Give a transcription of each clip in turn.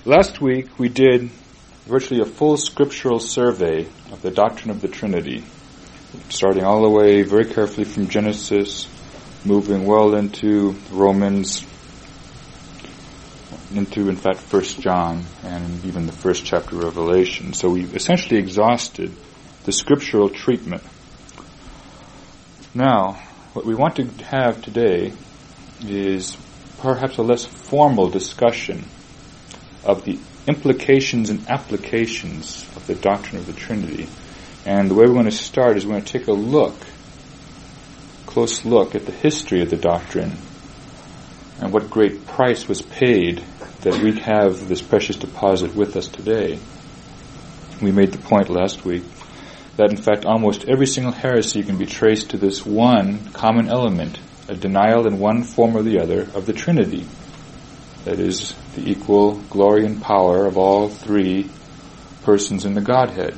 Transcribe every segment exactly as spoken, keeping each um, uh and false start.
Last week we did virtually a full scriptural survey of the doctrine of the Trinity, starting all the way very carefully from Genesis, moving well into Romans, into in fact First John, and even the first chapter of Revelation. So we essentially exhausted the scriptural treatment. Now, what we want to have today is perhaps a less formal discussion of the implications and applications of the doctrine of the Trinity. And the way we're going to start is we're going to take a look, close look at the history of the doctrine and what great price was paid that we have this precious deposit with us today. We made the point last week that in fact almost every single heresy can be traced to this one common element, a denial in one form or the other of the Trinity. That is, the equal glory and power of all three persons in the Godhead.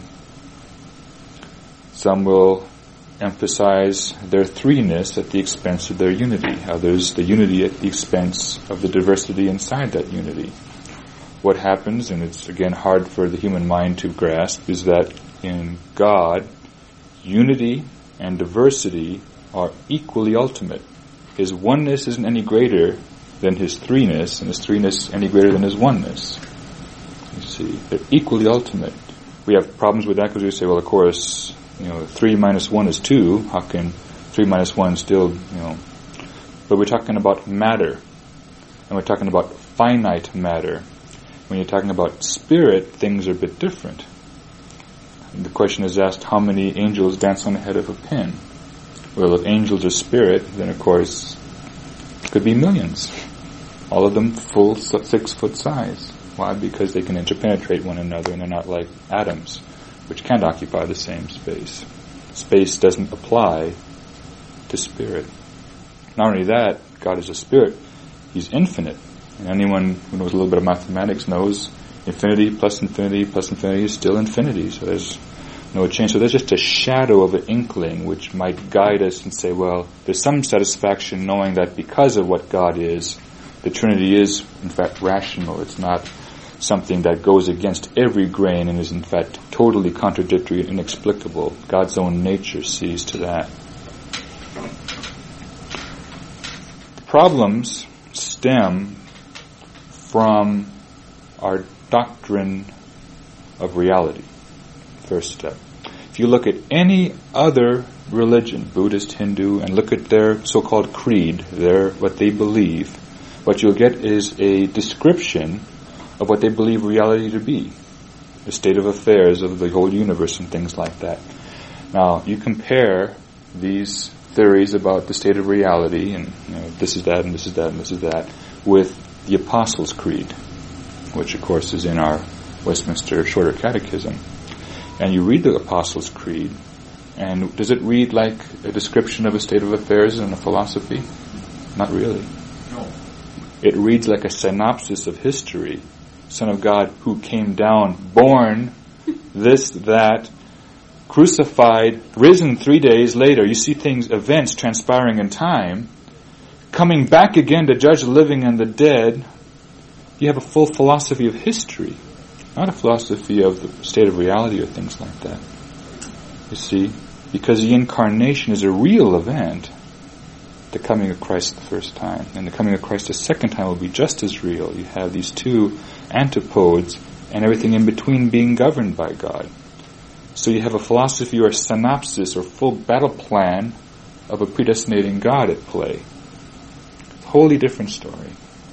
Some will emphasize their threeness at the expense of their unity. Others, the unity at the expense of the diversity inside that unity. What happens, and it's again hard for the human mind to grasp, is that in God, unity and diversity are equally ultimate. His oneness isn't any greater than his threeness, and his threeness any greater than his oneness. You see, they're equally ultimate. We have problems with that because we say, well, of course, you know, three minus one is two. How can three minus one still, you know? But we're talking about matter, and we're talking about finite matter. When you're talking about spirit, things are a bit different. And the question is asked, how many angels dance on the head of a pin? Well, if angels are spirit, then of course it could be millions. All of them full six foot size. Why? Because they can interpenetrate one another and they're not like atoms, which can't occupy the same space. Space doesn't apply to spirit. Not only that, God is a spirit. He's infinite. And anyone who knows a little bit of mathematics knows infinity plus infinity plus infinity is still infinity. So there's no change. So there's just a shadow of an inkling which might guide us and say, well, there's some satisfaction knowing that because of what God is, the Trinity is in fact rational. It's not something that goes against every grain and is in fact totally contradictory and inexplicable. God's own nature sees to that. The problems stem from our doctrine of reality. First step. If you look at any other religion, Buddhist, Hindu, and look at their so-called creed, their what they believe, what you'll get is a description of what they believe reality to be, the state of affairs of the whole universe and things like that. Now, you compare these theories about the state of reality, and you know, this is that, and this is that, and this is that, with the Apostles' Creed, which of course is in our Westminster Shorter Catechism. And you read the Apostles' Creed, and does it read like a description of a state of affairs and a philosophy? Not really. No. It reads like a synopsis of history. Son of God who came down, born, this, that, crucified, risen three days later. You see things, events transpiring in time, coming back again to judge the living and the dead. You have a full philosophy of history, not a philosophy of the state of reality or things like that. You see, because the incarnation is a real event, the coming of Christ the first time, and the coming of Christ the second time will be just as real. You have these two antipodes and everything in between being governed by God. So you have a philosophy or a synopsis or full battle plan of a predestinating God at play. Wholly different story.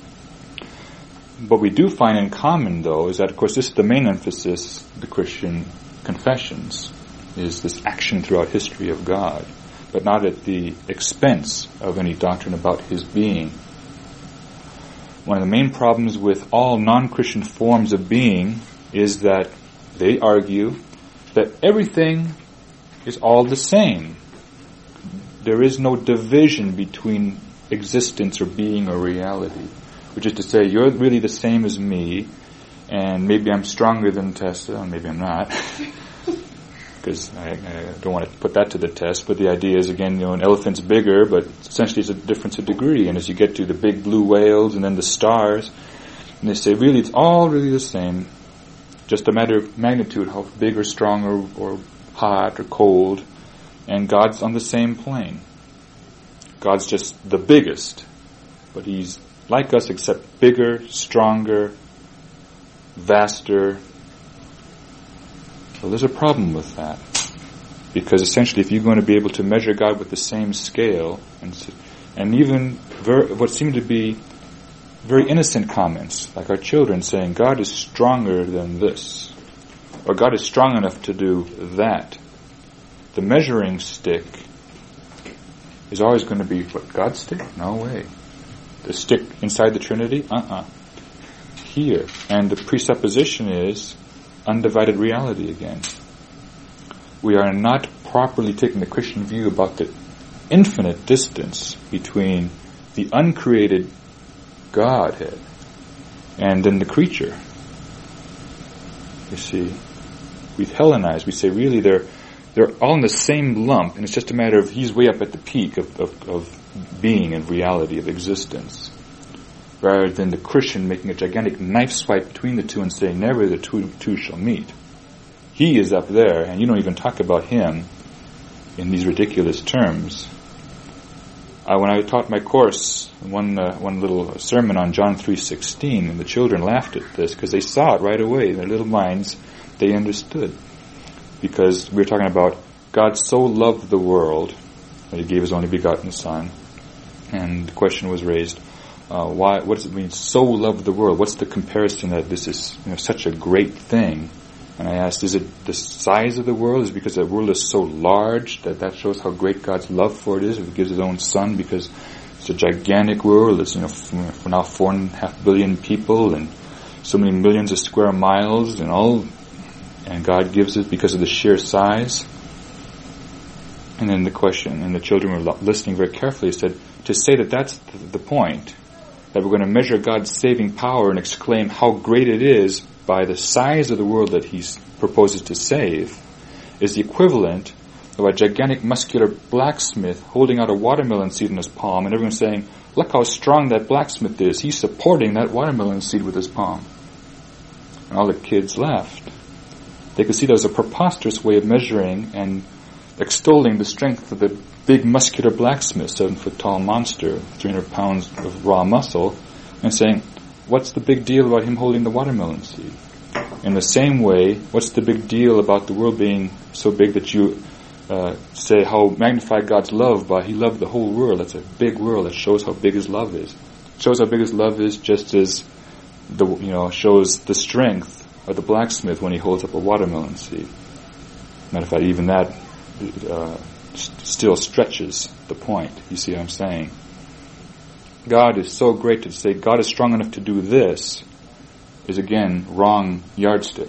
What we do find in common, though, is that, of course, this is the main emphasis of the Christian confessions, is this action throughout history of God, but not at the expense of any doctrine about His being. One of the main problems with all non-Christian forms of being is that they argue that everything is all the same. There is no division between existence or being or reality, which is to say, you're really the same as me, and maybe I'm stronger than Tessa, and maybe I'm not, because I, I don't want to put that to the test, but the idea is, again, you know, an elephant's bigger, but essentially it's a difference of degree, and as you get to the big blue whales and then the stars, And they say, really, it's all really the same. Just a matter of magnitude, how big or strong or, or hot or cold. And God's on the same plane. God's just the biggest. But He's like us except bigger, stronger, vaster. So there's a problem with that. Because essentially if you're going to be able to measure God with the same scale, and and even ver- what seem to be very innocent comments, like our children saying, God is stronger than this, or God is strong enough to do that. The measuring stick is always going to be, what, God's stick? No way. The stick inside the Trinity? Uh-uh. Here. And the presupposition is undivided reality again. We are not properly taking the Christian view about the infinite distance between the uncreated Godhead and then the creature. You see, we've Hellenized. We say really they're they're all in the same lump, and it's just a matter of he's way up at the peak of, of, of being and reality of existence, rather than the Christian making a gigantic knife swipe between the two and saying never the two, two shall meet. He is up there, and you don't even talk about him in these ridiculous terms. Uh, when I taught my course, one uh, one little sermon on John three sixteen, and the children laughed at this because they saw it right away in their little minds. They understood, because we were talking about God so loved the world that He gave His only begotten Son, and the question was raised: uh, why? What does it mean? So loved the world. What's the comparison that this is, you know, such a great thing? And I asked, is it the size of the world? Is it because the world is so large that that shows how great God's love for it is? If He gives His own Son because it's a gigantic world. It's, you know, for now four and a half billion people and so many millions of square miles and all, and God gives it because of the sheer size. And then the question, and the children were listening very carefully, said, to say that that's the point, that we're going to measure God's saving power and exclaim how great it is by the size of the world that He proposes to save, is the equivalent of a gigantic muscular blacksmith holding out a watermelon seed in his palm, and everyone saying, look how strong that blacksmith is. He's supporting that watermelon seed with his palm. And all the kids laughed. They could see that was a preposterous way of measuring and extolling the strength of the big muscular blacksmith, seven foot tall monster, three hundred pounds of raw muscle, and saying, what's the big deal about him holding the watermelon seed? In the same way, what's the big deal about the world being so big that you uh, say how magnified God's love by He loved the whole world? That's a big world. That shows how big His love is. It shows how big His love is, just as the you know shows the strength of the blacksmith when he holds up a watermelon seed. Matter of fact, even that uh, st- still stretches the point. You see what I'm saying? God is so great to say God is strong enough to do this is again wrong yardstick.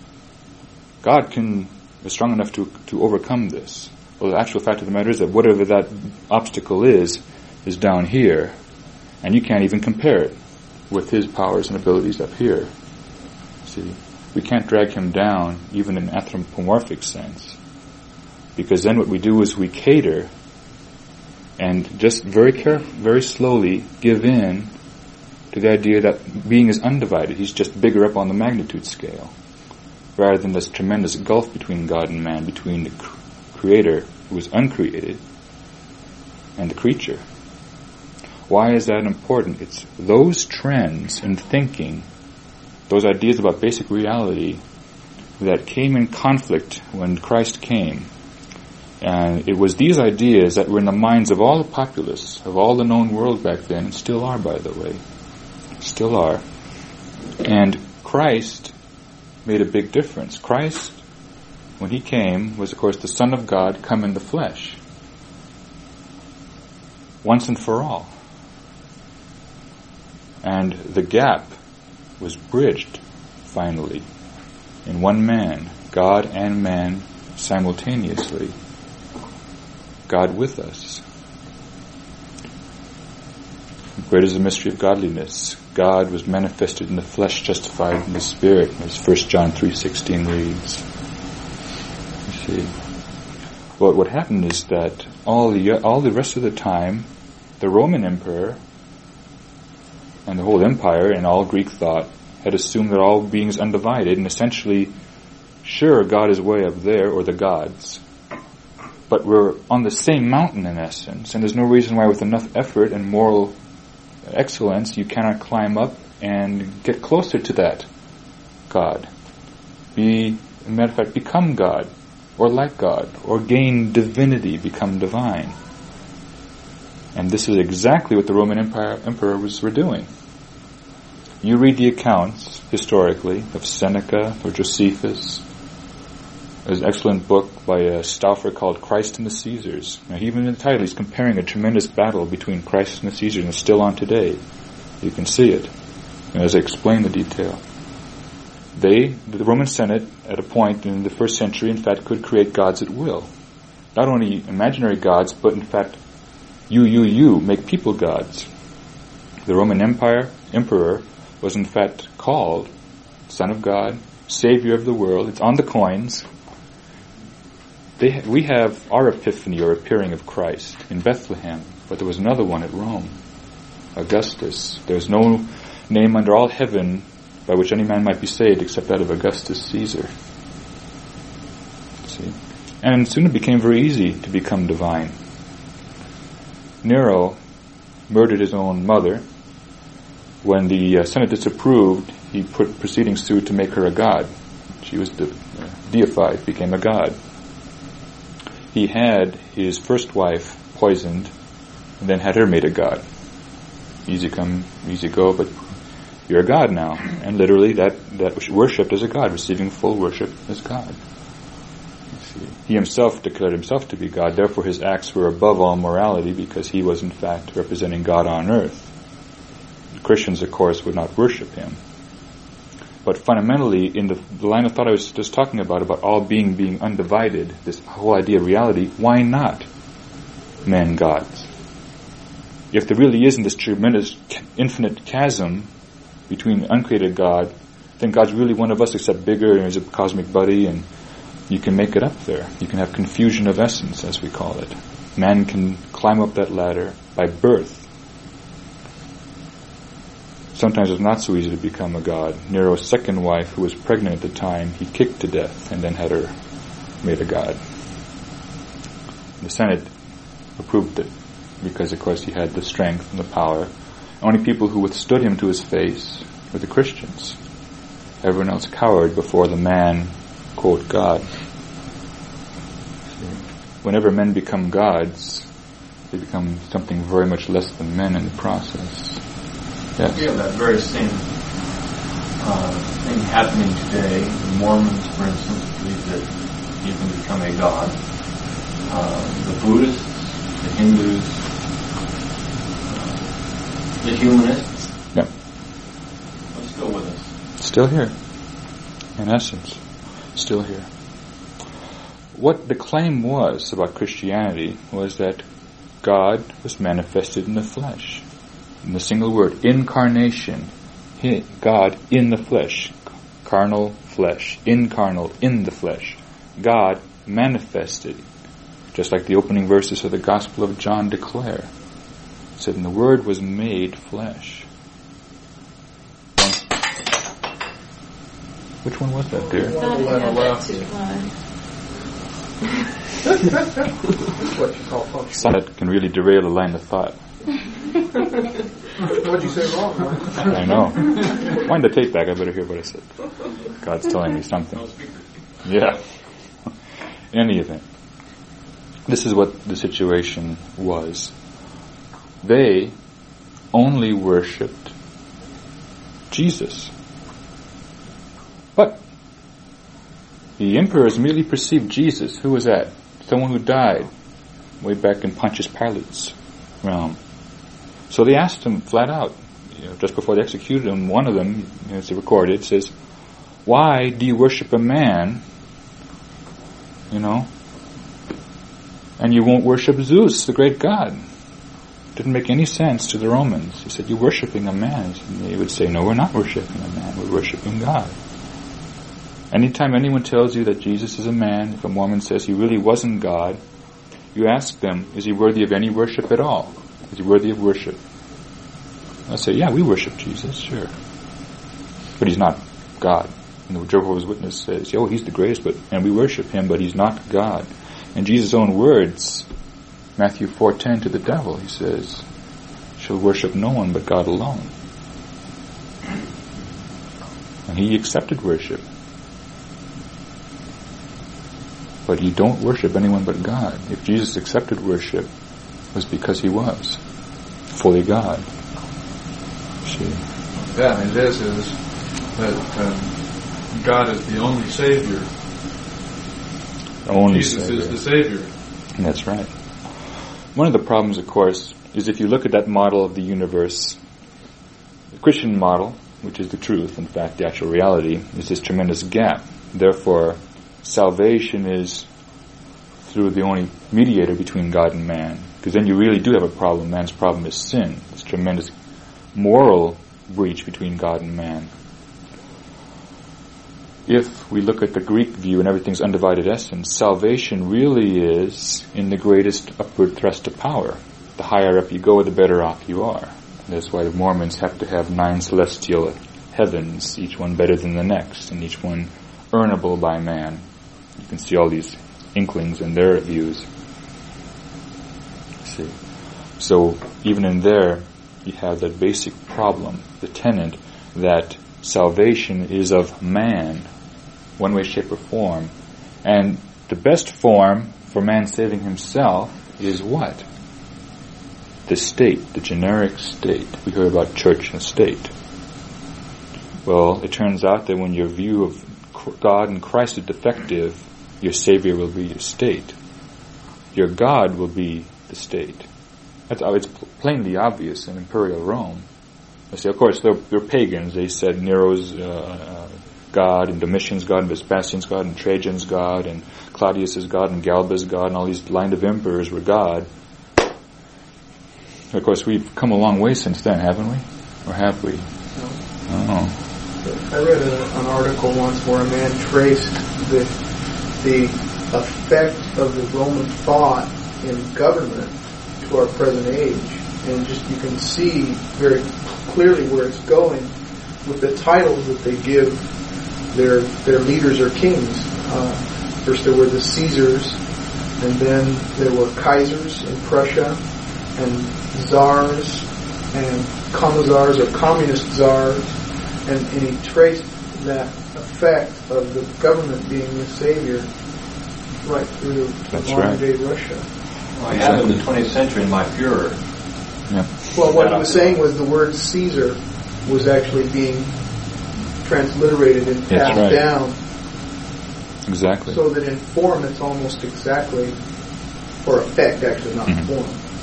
God can is strong enough to to overcome this. Well, the actual fact of the matter is that whatever that obstacle is, is down here, and you can't even compare it with His powers and abilities up here. See, we can't drag Him down even in an anthropomorphic sense, because then what we do is we cater and just very carefully, very slowly give in to the idea that being is undivided. He's just bigger up on the magnitude scale, rather than this tremendous gulf between God and man, between the cr- Creator, who is uncreated, and the creature. Why is that important? It's those trends in thinking, those ideas about basic reality, that came in conflict when Christ came. And it was these ideas that were in the minds of all the populace, of all the known world back then, and still are, by the way. Still are. And Christ made a big difference. Christ, when He came, was of course the Son of God come in the flesh. Once and for all. And the gap was bridged, finally, in one man, God and man simultaneously. God with us. Great is the mystery of godliness. God was manifested in the flesh, justified in the Spirit, as First John three sixteen reads. You see. Well, what happened is that all the all the rest of the time, the Roman emperor and the whole empire and all Greek thought had assumed that all being is undivided, and essentially, sure, God is way up there, or the gods, but we're on the same mountain in essence, and there's no reason why with enough effort and moral excellence you cannot climb up and get closer to that God. Be, as a matter of fact, become God, or like God, or gain divinity, become divine. And this is exactly what the Roman Empire emperors were doing. You read the accounts, historically, of Seneca or Josephus. There's an excellent book by a Stauffer called Christ and the Caesars. Now, even in the title, he's comparing a tremendous battle between Christ and the Caesars, and it's still on today. You can see it, and as I explain the detail. They, the Roman Senate, at a point in the first century, in fact, could create gods at will. Not only imaginary gods, but in fact, you, you, you, make people gods. The Roman Empire, emperor, was in fact called Son of God, Savior of the world. It's on the coins. They ha- we have our epiphany or appearing of Christ in Bethlehem, but there was another one at Rome, Augustus. There's no name under all heaven by which any man might be saved except that of Augustus Caesar. See? And soon it became very easy to become divine. Nero murdered his own mother. When the uh, Senate disapproved, he put proceedings through to make her a god. She was de- uh, deified, became a god. He had his first wife poisoned, and then had her made a god. Easy come, easy go, but you're a god now. And literally that, that was worshipped as a god, receiving full worship as God. He himself declared himself to be God, therefore his acts were above all morality because he was in fact representing God on earth. The Christians, of course, would not worship him. But fundamentally, in the, the line of thought I was just talking about, about all being being undivided, this whole idea of reality, why not men gods? If there really isn't this tremendous infinite chasm between the uncreated God, then God's really one of us except bigger and he's a cosmic buddy, and you can make it up there. You can have confusion of essence, as we call it. Man can climb up that ladder by birth. Sometimes it's not so easy to become a god. Nero's second wife, who was pregnant at the time, he kicked to death and then had her made a god. The Senate approved it because, of course, he had the strength and the power. The only people who withstood him to his face were the Christians. Everyone else cowered before the man, quote, God. Whenever men become gods, they become something very much less than men in the process. Yes. We have that very same uh, thing happening today. The Mormons, for instance, believe that you can become a god. Uh, the Buddhists, the Hindus, uh, the humanists. Yep. Are still with us. Still here. In essence, still here. What the claim was about Christianity was that God was manifested in the flesh. In the single word, incarnation, he, God in the flesh, carnal flesh, incarnal in the flesh, God manifested, just like the opening verses of the Gospel of John declare. It said, and the Word was made flesh. Which one was that, dear? Some that can really derail a line of thought. What'd you say wrong? I know. Wind the tape back, I better hear what I said. God's telling me something. Yeah. In any event, this is what the situation was. They only worshipped Jesus. But the emperors merely perceived Jesus. Who was that? Someone who died way back in Pontius Pilate's realm. So they asked him flat out, you know, just before they executed him, one of them, as recorded, says, why do you worship a man, you know, and you won't worship Zeus, the great god? Didn't make any sense to the Romans. He said, you're worshiping a man. And they would say, no, we're not worshiping a man, we're worshiping God. Anytime anyone tells you that Jesus is a man, if a Mormon says he really wasn't God, you ask them, is he worthy of any worship at all? Is he worthy of worship? I say, yeah, we worship Jesus, sure. But he's not God. And the Jehovah's Witness says, oh, he's the greatest, but and we worship him, but he's not God. In Jesus' own words, Matthew four ten to the devil, he says, shall worship no one but God alone. And he accepted worship. But you don't worship anyone but God. If Jesus accepted worship, it was because he was fully God. See? Yeah, and it is, is that um, God is the only Savior. Only Jesus Savior. is the Savior. That's right. One of the problems, of course, is if you look at that model of the universe, the Christian model, which is the truth, in fact, the actual reality, is this tremendous gap. Therefore, salvation is through the only mediator between God and man. Because then you really do have a problem. Man's problem is sin. This tremendous moral breach between God and man. If we look at the Greek view and everything's undivided essence, salvation really is in the greatest upward thrust of power. The higher up you go, the better off you are. That's why the Mormons have to have nine celestial heavens, each one better than the next, and each one earnable by man. You can see all these inklings in their views. See, so even in there, you have that basic problem, the tenet that salvation is of man, one way, shape, or form, and the best form for man saving himself is what? The state, the generic state. We hear about church and state. Well, it turns out that when your view of God and Christ is defective, your Savior will be your state. Your God will be the state. That's, it's plainly obvious in imperial Rome. I say, of course, they're, they're pagans. They said Nero's uh, uh, God, and Domitian's God, and Vespasian's God, and Trajan's God, and Claudius's God, and Galba's God, and all these line of emperors were God. Of course, we've come a long way since then, haven't we? Or have we? No. Oh. I read a, an article once where a man traced the, the effect of the Roman thought in government to our present age. And just you can see very clearly where it's going with the titles that they give their their leaders or kings. Uh, first there were the Caesars, and then there were Kaisers in Prussia, and czars, and commissars or communist czars, and, and he traced that effect of the government being the savior right through modern day Russia. Well, I have in the twentieth century in my Führer. Yeah. Well, what he was saying was the word Caesar was actually being transliterated and passed right. down. Exactly. So that in form it's almost exactly, or effect actually, not mm-hmm.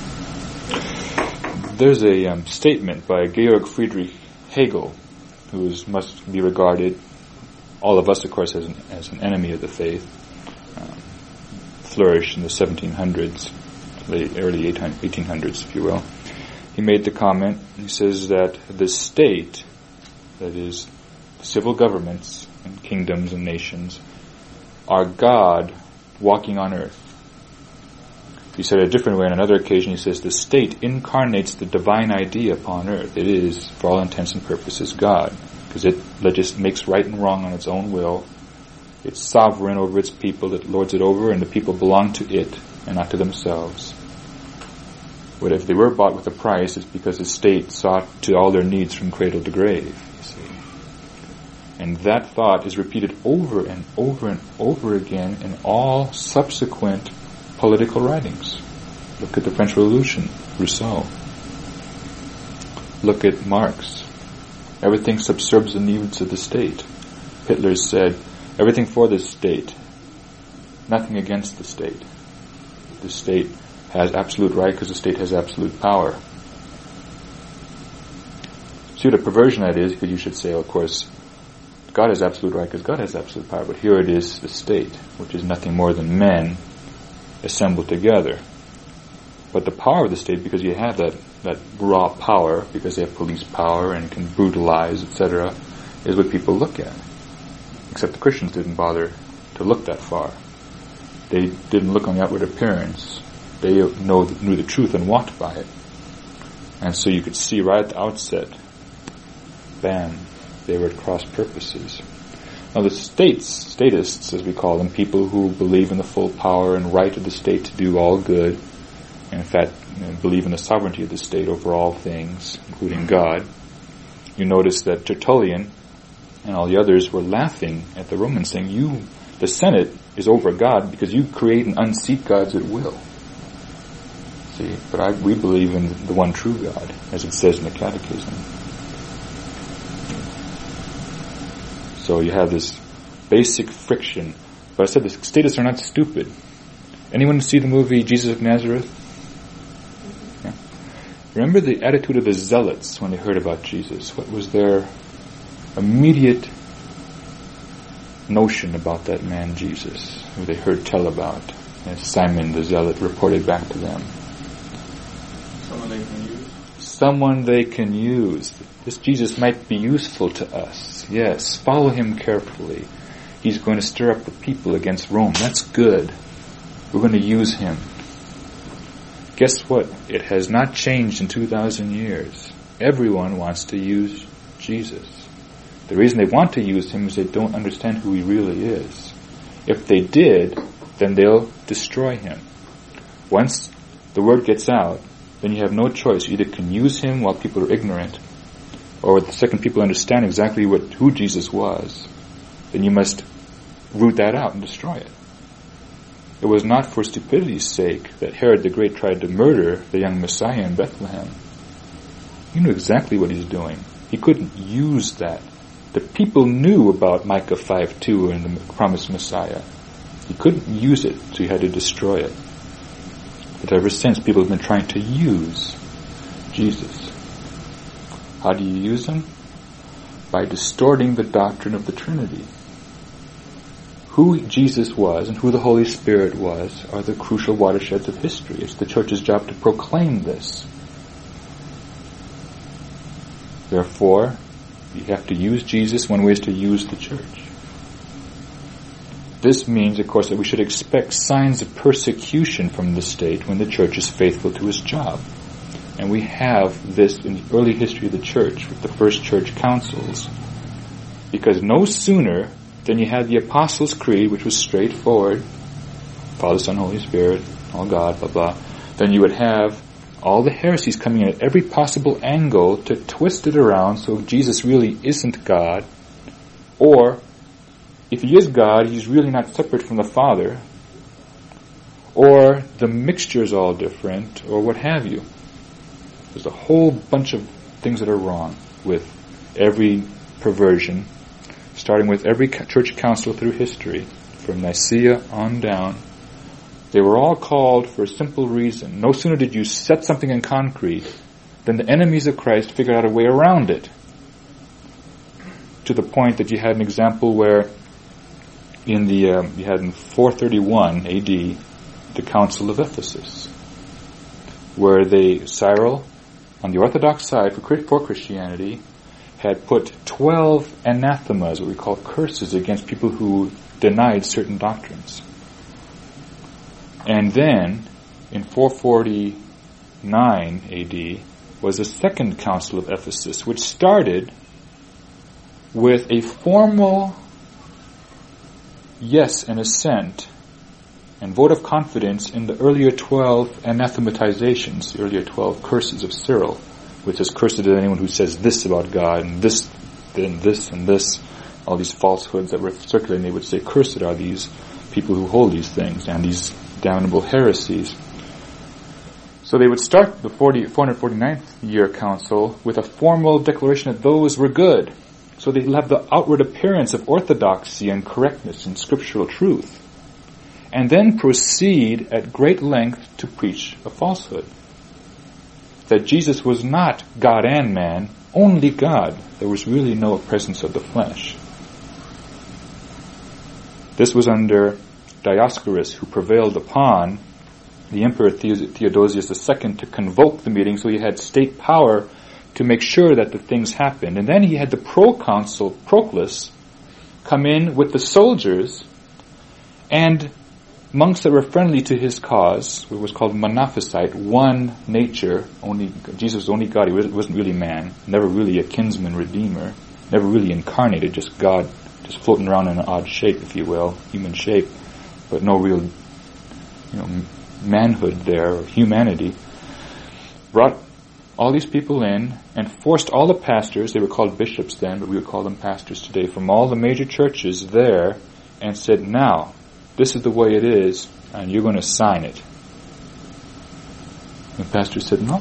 form. There's a um, statement by Georg Friedrich Hegel, who is, must be regarded, all of us of course, as an, as an enemy of the faith, um, flourished in the seventeen hundreds, late, early eighteen hundreds, if you will. He made the comment, he says that the state, that is, civil governments and kingdoms and nations, are God walking on earth. He said it a different way on another occasion. He says the state incarnates the divine idea upon earth. It is, for all intents and purposes, God, because it just makes right and wrong on its own will. It's sovereign over its people, it lords it over, and the people belong to it and not to themselves. But if they were bought with a price, it's because the state sought to all their needs from cradle to grave, you see. And that thought is repeated over and over and over again in all subsequent political writings. Look at the French Revolution, Rousseau. Look at Marx. Everything subserves the needs of the state. Hitler said, everything for the state, nothing against the state. The state has absolute right because the state has absolute power. See what a perversion that is, because you should say, of course, God has absolute right because God has absolute power, but here it is the state, which is nothing more than men assembled together. But the power of the state, because you have that, that raw power, because they have police power and can brutalize, et cetera, is what people look at. Except the Christians didn't bother to look that far. They didn't look on the outward appearance. They know, knew the truth and walked by it. And so you could see right at the outset, bam, they were at cross purposes. Now the states, statists as we call them, people who believe in the full power and right of the state to do all good, and in fact you know, believe in the sovereignty of the state over all things, including God, you notice that Tertullian and all the others were laughing at the Romans, saying, you, the Senate is over God because you create and unseat gods at will. See, but I, we believe in the one true God, as it says in the Catechism. So you have this basic friction. But I said the statists are not stupid. Anyone see the movie Jesus of Nazareth? Yeah. Remember the attitude of the zealots when they heard about Jesus. What was their immediate notion about that man Jesus, who they heard tell about, as Simon the zealot reported back to them? Someone they can use. Someone they can use. This Jesus might be useful to us. Yes, follow him carefully. He's going to stir up the people against Rome. That's good. We're going to use him. Guess what? It has not changed in two thousand years. Everyone wants to use Jesus. The reason they want to use him is they don't understand who he really is. If they did, then they'll destroy him. Once the word gets out, then you have no choice. You either can use him while people are ignorant, or the second people understand exactly what who Jesus was, then you must root that out and destroy it. It was not for stupidity's sake that Herod the Great tried to murder the young Messiah in Bethlehem. He knew exactly what he's doing. He couldn't use that. The people knew about Micah five two and the promised Messiah. He couldn't use it, so he had to destroy it. But ever since, people have been trying to use Jesus. How do you use him? By distorting the doctrine of the Trinity. Who Jesus was and who the Holy Spirit was are the crucial watersheds of history. It's the church's job to proclaim this. Therefore, you have to use Jesus. One way is to use the church. This means, of course, that we should expect signs of persecution from the state when the church is faithful to its job. And we have this in the early history of the church with the first church councils. Because no sooner than you had the Apostles' Creed, which was straightforward, Father, Son, Holy Spirit, all God, blah, blah, then you would have all the heresies coming in at every possible angle to twist it around so Jesus really isn't God, or if he is God, he's really not separate from the Father, or the mixture is all different, or what have you. There's a whole bunch of things that are wrong with every perversion, starting with every church council through history, from Nicaea on down. They were all called for a simple reason. No sooner did you set something in concrete than the enemies of Christ figured out a way around it. To the point that you had an example where in the um, you had in four thirty-one A D the Council of Ephesus, where they Cyril, on the Orthodox side for, for Christianity, had put twelve anathemas, what we call curses, against people who denied certain doctrines. And then, in four forty-nine A D, was the Second Council of Ephesus, which started with a formal yes and assent and vote of confidence in the earlier twelve anathematizations, the earlier twelve curses of Cyril, which is cursed is anyone who says this about God, and this, then this, and this, all these falsehoods that were circulating. They would say, cursed are these people who hold these things, and these damnable heresies. So they would start the four hundred forty-ninth year council with a formal declaration that those were good. So they have the outward appearance of orthodoxy and correctness and scriptural truth. And then proceed at great length to preach a falsehood. That Jesus was not God and man, only God. There was really no presence of the flesh. This was under Dioscorus, who prevailed upon the Emperor Theodosius the Second to convoke the meeting, so he had state power to make sure that the things happened. And then he had the proconsul, Proclus, come in with the soldiers and monks that were friendly to his cause, what was called monophysite, one nature, only Jesus was only God, he wasn't really man, never really a kinsman redeemer, never really incarnated, just God, just floating around in an odd shape, if you will, human shape, but no real, you know, manhood there, or humanity, brought all these people in and forced all the pastors, they were called bishops then, but we would call them pastors today, from all the major churches there, and said, now, this is the way it is, and you're going to sign it. And the pastor said, no.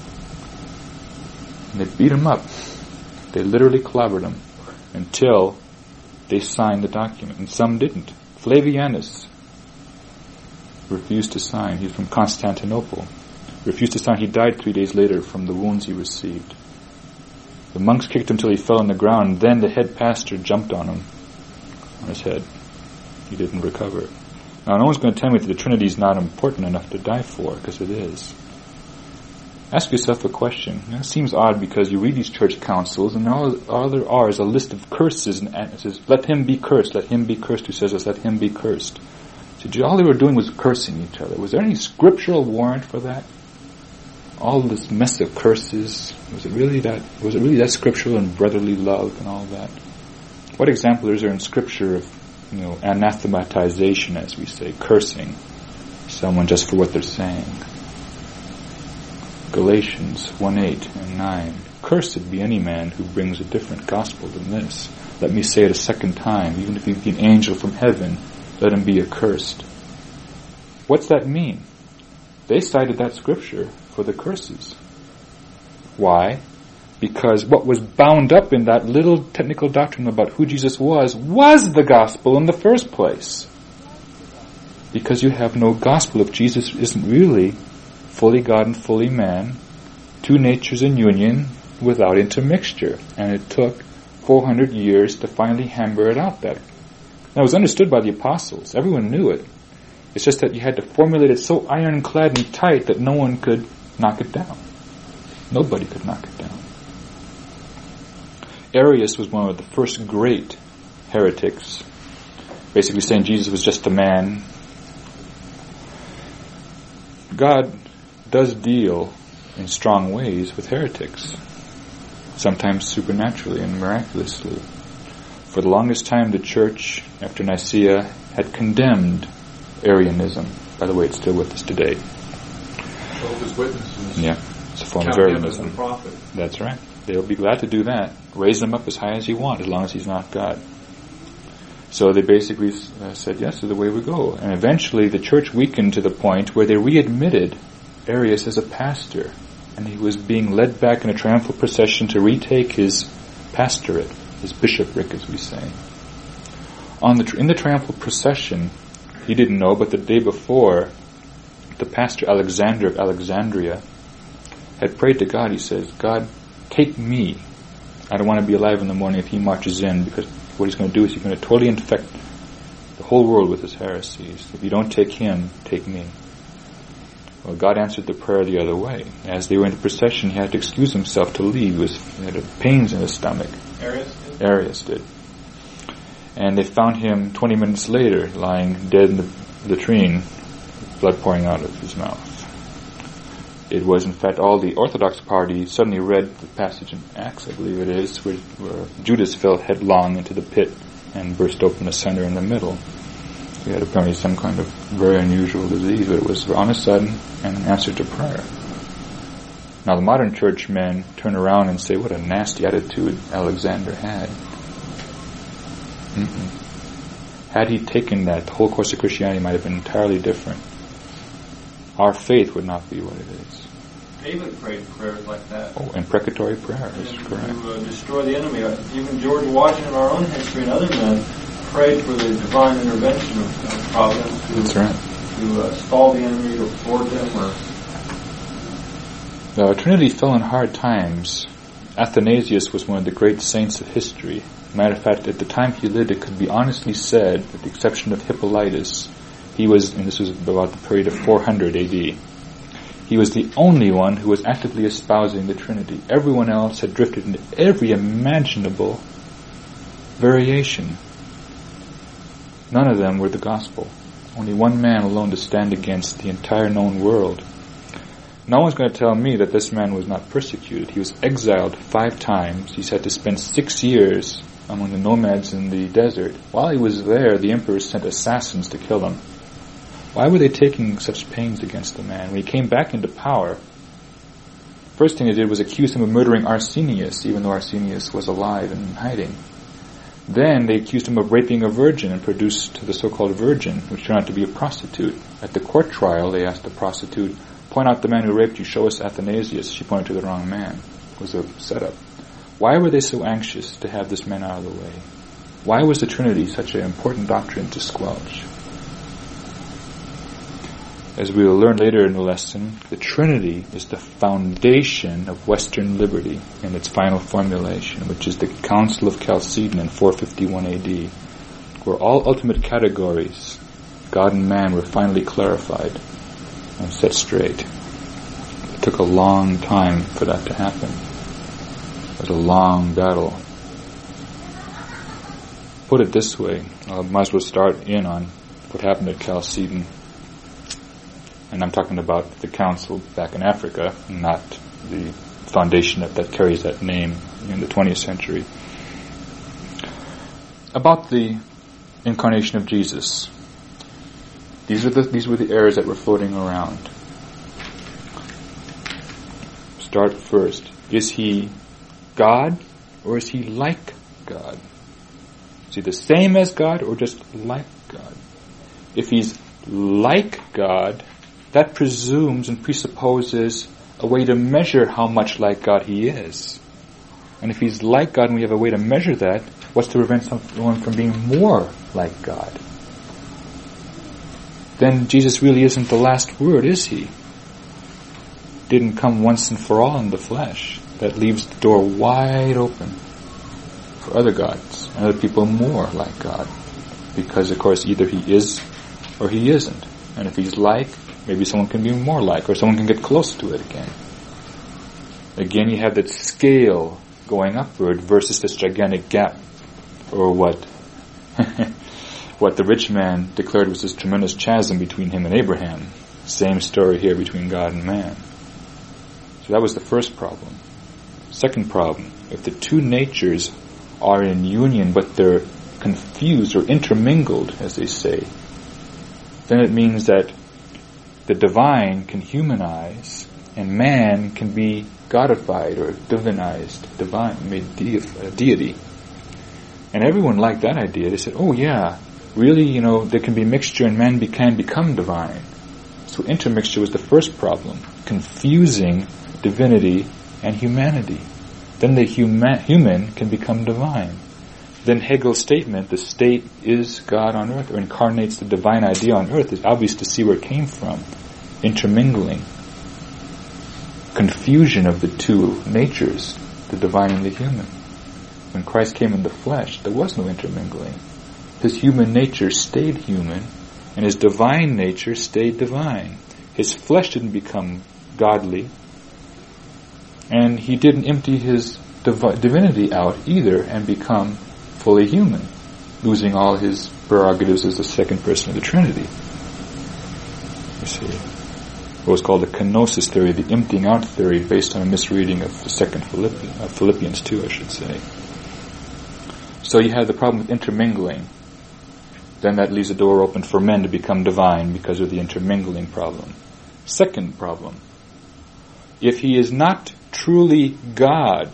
And they beat him up. They literally clobbered him until they signed the document. And some didn't. Flavianus refused to sign. He's from Constantinople. Refused to sign. He died three days later from the wounds he received. The monks kicked him till he fell on the ground. Then the head pastor jumped on him, on his head. He didn't recover. Now, no one's going to tell me that the Trinity is not important enough to die for, because it is. Ask yourself a question. It seems odd because you read these church councils, and all, all there are is a list of curses, and it says, let him be cursed, let him be cursed. Who says this? Let him be cursed. So all they were doing was cursing each other. Was there any scriptural warrant for that? All this mess of curses, was it really that? Was it really that scriptural and brotherly love and all that? What example is there in Scripture of, you know, anathematization, as we say, cursing someone just for what they're saying? Galatians one eight and nine. Cursed be any man who brings a different gospel than this. Let me say it a second time. Even if he be an angel from heaven, let him be accursed. What's that mean? They cited that scripture for the curses. Why? Because what was bound up in that little technical doctrine about who Jesus was, was the gospel in the first place. Because you have no gospel if Jesus isn't really fully God and fully man, two natures in union without intermixture. And it took four hundred years to finally hammer it out there. Now it was understood by the apostles. Everyone knew it. It's just that you had to formulate it so ironclad and tight that no one could knock it down. Nobody could knock it down. Arius was one of the first great heretics, basically saying Jesus was just a man. God does deal in strong ways with heretics, sometimes supernaturally and miraculously. For the longest time, the church, after Nicaea, had condemned Arianism. By the way, it's still with us today. Jehovah's Witnesses. Yeah, it's a form of Count him Arianism. as the prophet. That's right. They'll be glad to do that. Raise him up as high as you want, as long as he's not God. So they basically uh, said, yes, is the way we go. And eventually the church weakened to the point where they readmitted Arius as a pastor. And he was being led back in a triumphal procession to retake his pastorate, his bishopric, as we say. On the in the triumphal procession, he didn't know, but the day before, the pastor Alexander of Alexandria had prayed to God. He says, God, take me. I don't want to be alive in the morning if he marches in, because what he's going to do is he's going to totally infect the whole world with his heresies. If you don't take him, take me. Well, God answered the prayer the other way. As they were in the procession, he had to excuse himself to leave. He, was, he had pains in his stomach. Arius did? Arius did. And they found him twenty minutes later, lying dead in the latrine, blood pouring out of his mouth. It was, in fact, all the Orthodox party suddenly read the passage in Acts, I believe it is, where, where Judas fell headlong into the pit and burst open asunder in the middle. He had apparently some kind of very unusual disease, but it was on a sudden and an answer to prayer. Now the modern churchmen turn around and say, what a nasty attitude Alexander had. Mm-mm. Had he taken that, the whole course of Christianity might have been entirely different. Our faith would not be what it is. David prayed prayers like that. Oh, imprecatory prayer is and correct. To uh, destroy the enemy. Even George Washington, our own history, and other men prayed for the divine intervention of uh, Providence to, That's right. to uh, stall the enemy or thwart them. Or Now, Trinity fell in hard times. Athanasius was one of the great saints of history. Matter of fact, at the time he lived, it could be honestly said, with the exception of Hippolytus, he was, and this was about the period of four hundred A D, he was the only one who was actively espousing the Trinity. Everyone else had drifted into every imaginable variation. None of them were the gospel. Only one man alone to stand against the entire known world. No one's going to tell me that this man was not persecuted. He was exiled five times. He's had to spend six years among the nomads in the desert. While he was there, the emperor sent assassins to kill him. Why were they taking such pains against the man? When he came back into power, first thing they did was accuse him of murdering Arsenius, even though Arsenius was alive and in hiding. Then they accused him of raping a virgin and produced the so-called virgin, which turned out to be a prostitute. At the court trial, they asked the prostitute, point out the man who raped you, show us Athanasius. She pointed to the wrong man. It was a setup. Why were they so anxious to have this man out of the way? Why was the Trinity such an important doctrine to squelch? As we will learn later in the lesson, the Trinity is the foundation of Western liberty in its final formulation, which is the Council of Chalcedon in four fifty-one A D, where all ultimate categories, God and man, were finally clarified and set straight. It took a long time for that to happen. It was a long battle. Put it this way, I might as well start in on what happened at Chalcedon. And I'm talking about the council back in Africa, not the foundation that, that carries that name in the twentieth century. About the incarnation of Jesus. These are the these were the errors that were floating around. Start first. Is he God or is he like God? Is he the same as God or just like God? If he's like God, that presumes and presupposes a way to measure how much like God he is. And if he's like God and we have a way to measure that, what's to prevent someone from being more like God? Then Jesus really isn't the last word, is he? Didn't come once and for all in the flesh. That leaves the door wide open for other gods and other people more like God. Because, of course, either he is or he isn't. And if he's like, maybe someone can be more like, or someone can get close to it again. Again, you have that scale going upward versus this gigantic gap, or what what the rich man declared was this tremendous chasm between him and Abraham. Same story here between God and man. So that was the first problem. Second problem, if the two natures are in union but they're confused or intermingled, as they say, then it means that the divine can humanize and man can be godified or divinized, divine, made de- a deity. And everyone liked that idea. They said, oh yeah, really, you know, there can be mixture and man be- can become divine. So intermixture was the first problem, confusing divinity and humanity. Then the huma- human can become divine. Then Hegel's statement, the state is God on earth, or incarnates the divine idea on earth, is obvious to see where it came from. Intermingling. Confusion of the two natures, the divine and the human. When Christ came in the flesh, there was no intermingling. His human nature stayed human, and his divine nature stayed divine. His flesh didn't become godly, and he didn't empty his divi- divinity out either and become fully human, losing all his prerogatives as the second person of the Trinity. You see, what was called the kenosis theory, the emptying out theory, based on a misreading of the second Philippi- uh, Philippians two, I should say. So you have the problem with intermingling. Then that leaves the door open for men to become divine because of the intermingling problem. Second problem, if he is not truly God,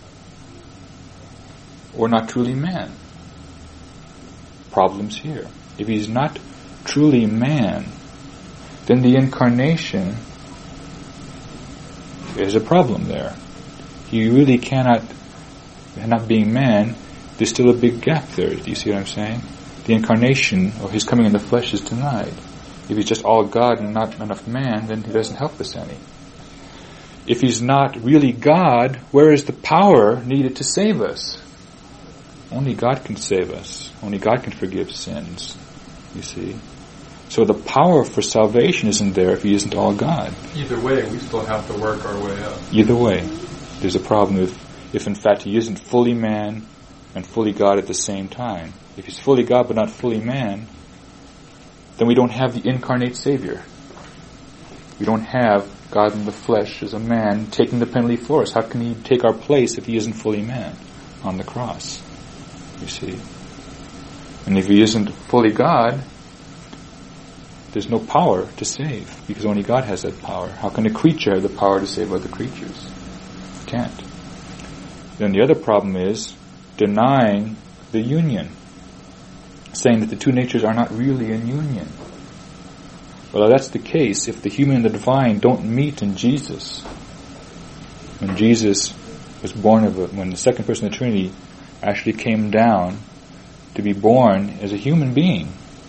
or not truly man. Problems here. If he's not truly man, then the incarnation, there's a problem there. He really cannot, not being man, there's still a big gap there. Do you see what I'm saying? The incarnation, or his coming in the flesh, is denied. If he's just all God and not enough man, then he doesn't help us any. If he's not really God, where is the power needed to save us? Only God can save us. Only God can forgive sins. You see? So the power for salvation isn't there if he isn't all God. Either way, we still have to work our way up. Either way. There's a problem if, if in fact he isn't fully man and fully God at the same time. If he's fully God but not fully man, then we don't have the incarnate Savior. We don't have God in the flesh as a man taking the penalty for us. How can He take our place if He isn't fully man on the cross? You see? And if He isn't fully God, there's no power to save, because only God has that power. How can a creature have the power to save other creatures? Can't. Then the other problem is denying the union, saying that the two natures are not really in union. Well, that's the case if the human and the divine don't meet in Jesus. When Jesus was born of a, when the second person of the Trinity actually came down to be born as a human being,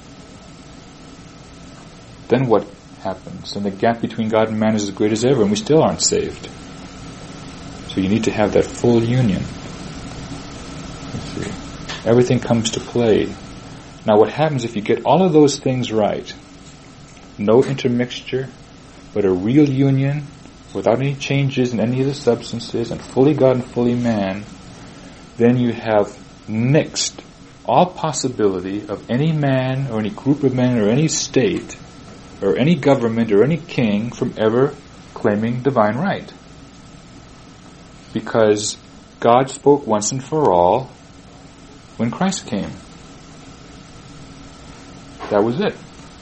then what happens? And the gap between God and man is as great as ever, and we still aren't saved. So you need to have that full union. You see, everything comes to play. Now what happens if you get all of those things right? No intermixture, but a real union without any changes in any of the substances, and fully God and fully man, then you have nixed all possibility of any man or any group of men or any state or any government or any king from ever claiming divine right. Because God spoke once and for all when Christ came. That was it.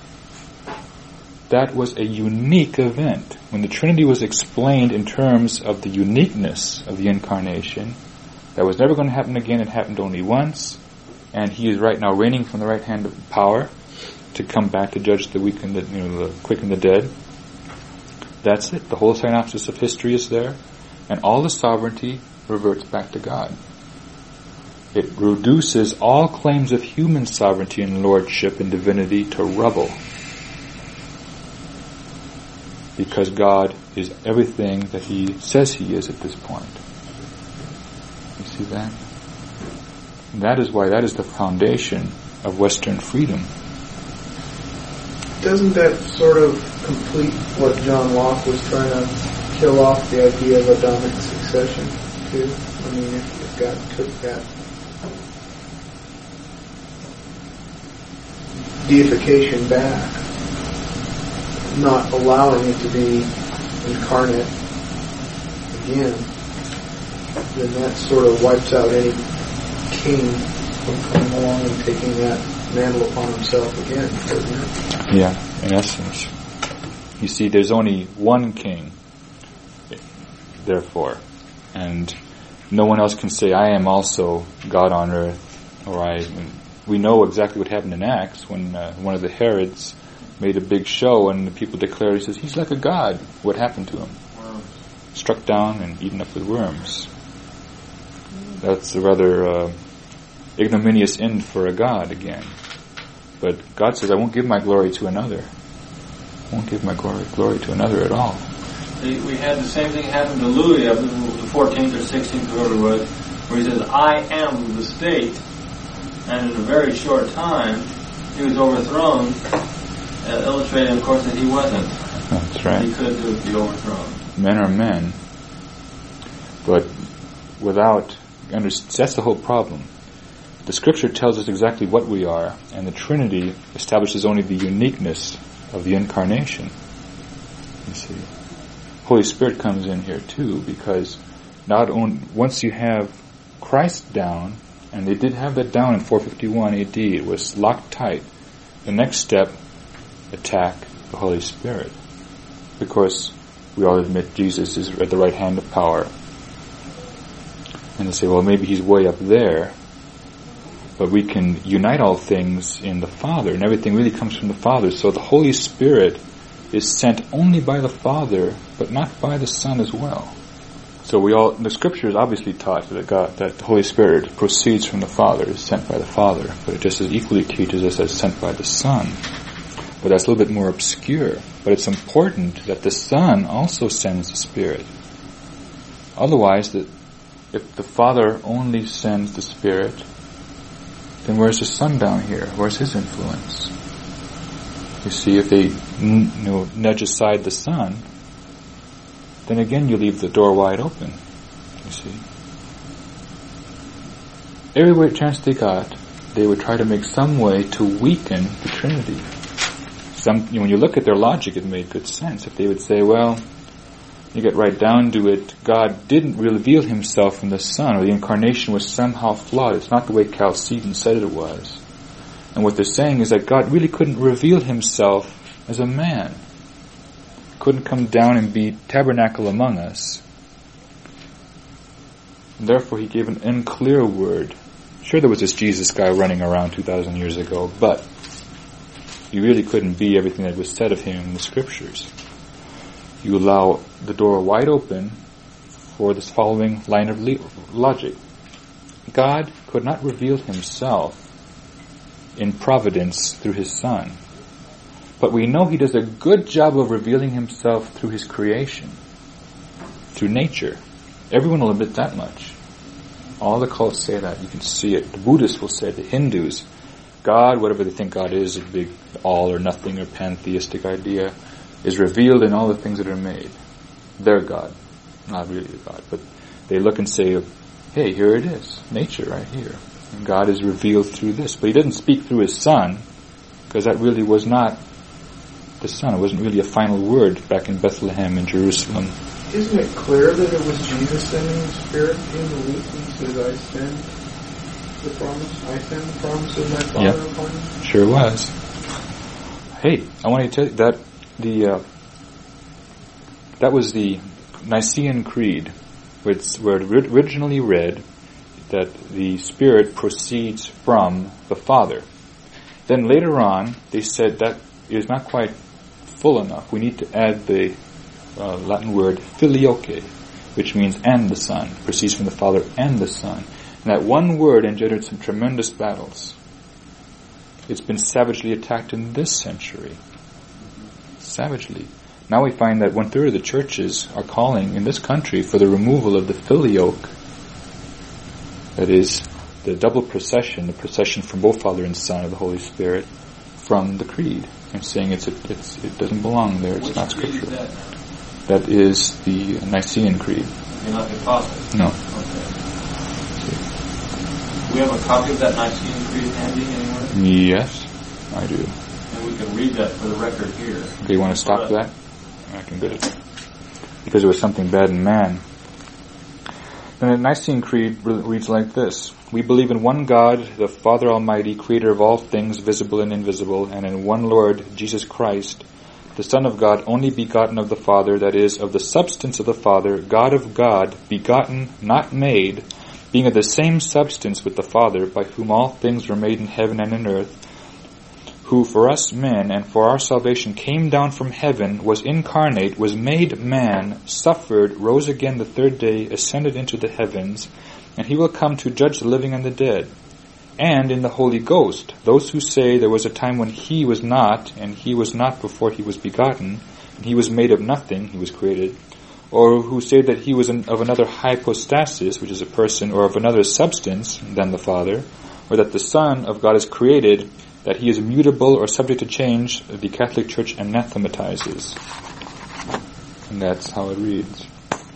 That was a unique event. When the Trinity was explained in terms of the uniqueness of the Incarnation, that was never going to happen again. It happened only once, and He is right now reigning from the right hand of power to come back to judge the weak and the, you know, the quick and the dead. That's it. The whole synopsis of history is there, and all the sovereignty reverts back to God. It reduces all claims of human sovereignty and lordship and divinity to rubble, because God is everything that He says He is at this point. You see that? And that is why that is the foundation of Western freedom. Doesn't that sort of complete what John Locke was trying to kill off, the idea of Adamic succession, too? I mean, if, if God took that deification back, not allowing it to be incarnate again, then that sort of wipes out any king from coming along and taking that mantle upon himself again, doesn't it? Yeah, in essence. You see, there's only one king, therefore, and no one else can say, I am also God on earth, or I... We know exactly what happened in Acts when uh, one of the Herods made a big show and the people declared, he says, he's like a god. What happened to him? Worms. Struck down and eaten up with worms. That's a rather uh, ignominious end for a god again. But God says, I won't give my glory to another. I won't give my glory, glory to another at all. We had the same thing happen to Louis, I believe the fourteenth or sixteenth, whoever it was, where he says, I am the state. And in a very short time, he was overthrown, uh, illustrating, of course, that he wasn't. That's right. He could be overthrown. Men are men, but without, that's the whole problem. The Scripture tells us exactly what we are, and the Trinity establishes only the uniqueness of the Incarnation. You see, Holy Spirit comes in here too, because not only once you have Christ down, and they did have that down in four fifty-one A D, it was locked tight. The next step, attack the Holy Spirit. Because we all admit Jesus is at the right hand of power. And they say, well, maybe He's way up there, but we can unite all things in the Father, and everything really comes from the Father. So the Holy Spirit is sent only by the Father, but not by the Son as well. So we all, the Scriptures obviously taught that God, that the Holy Spirit proceeds from the Father, is sent by the Father, but it just as equally teaches us as sent by the Son. But that's a little bit more obscure. But it's important that the Son also sends the Spirit. Otherwise, that if the Father only sends the Spirit, then where's the Son down here? Where's His influence? You see, if they you know, nudge aside the Son, then again you leave the door wide open, you see. Every chance they got, they would try to make some way to weaken the Trinity. some, you know, when you look at their logic, it made good sense. If they would say, well, you get right down to it, God didn't reveal himself in the Son, or the incarnation was somehow flawed. It's not the way Chalcedon said it was. And what they're saying is that God really couldn't reveal himself as a man. Couldn't come down and be tabernacle among us. And therefore he gave an unclear word. Sure, there was this Jesus guy running around two thousand years ago, but he really couldn't be everything that was said of him in the scriptures. You allow the door wide open for this following line of le- logic. God could not reveal himself in providence through his Son. But we know he does a good job of revealing himself through his creation, through nature. Everyone will admit that much. All the cults say that. You can see it. The Buddhists will say it. The Hindus, God, whatever they think God is, a big all or nothing or pantheistic idea, is revealed in all the things that are made. Their God. Not really the God, but they look and say, hey, here it is. Nature right here. And God is revealed through this. But he doesn't speak through his Son, because that really was not the Son. It wasn't really a final word back in Bethlehem and Jerusalem. Isn't it clear that it was Jesus sending the Spirit in the week? He says, I send the promise, I send the promise of my Father yep. upon you. Sure was. Hey, I want to tell you that the uh, that was the Nicene Creed, where, it's, where it originally read that the Spirit proceeds from the Father. Then later on, they said that is not quite full enough. We need to add the uh, Latin word filioque, which means and the Son, proceeds from the Father and the Son. And that one word engendered some tremendous battles. It's been savagely attacked in this century. Savagely. Now we find that one third of the churches are calling in this country for the removal of the filioque. That is, the double procession, the procession from both Father and Son of the Holy Spirit, from the creed, and saying it's, a, it's it doesn't belong there. It's Which not creed scriptural. Is that, that is the Nicene Creed. You're not the prophet? No. Okay. Do we have a copy of that Nicene Creed handy anywhere? Yes, I do. And we can read that for the record here. Okay, you want to stop that? I can get it. Because there was something bad in man. And the Nicene Creed reads like this. We believe in one God, the Father Almighty, creator of all things visible and invisible, and in one Lord, Jesus Christ, the Son of God, only begotten of the Father, that is, of the substance of the Father, God of God, begotten, not made, being of the same substance with the Father, by whom all things were made in heaven and in earth, who for us men and for our salvation came down from heaven, was incarnate, was made man, suffered, rose again the third day, ascended into the heavens, and he will come to judge the living and the dead. And in the Holy Ghost, those who say there was a time when he was not, and he was not before he was begotten, and he was made of nothing, he was created, or who say that he was an, of another hypostasis, which is a person, or of another substance than the Father, or that the Son of God is created, that he is mutable or subject to change, the Catholic Church anathematizes. And that's how it reads.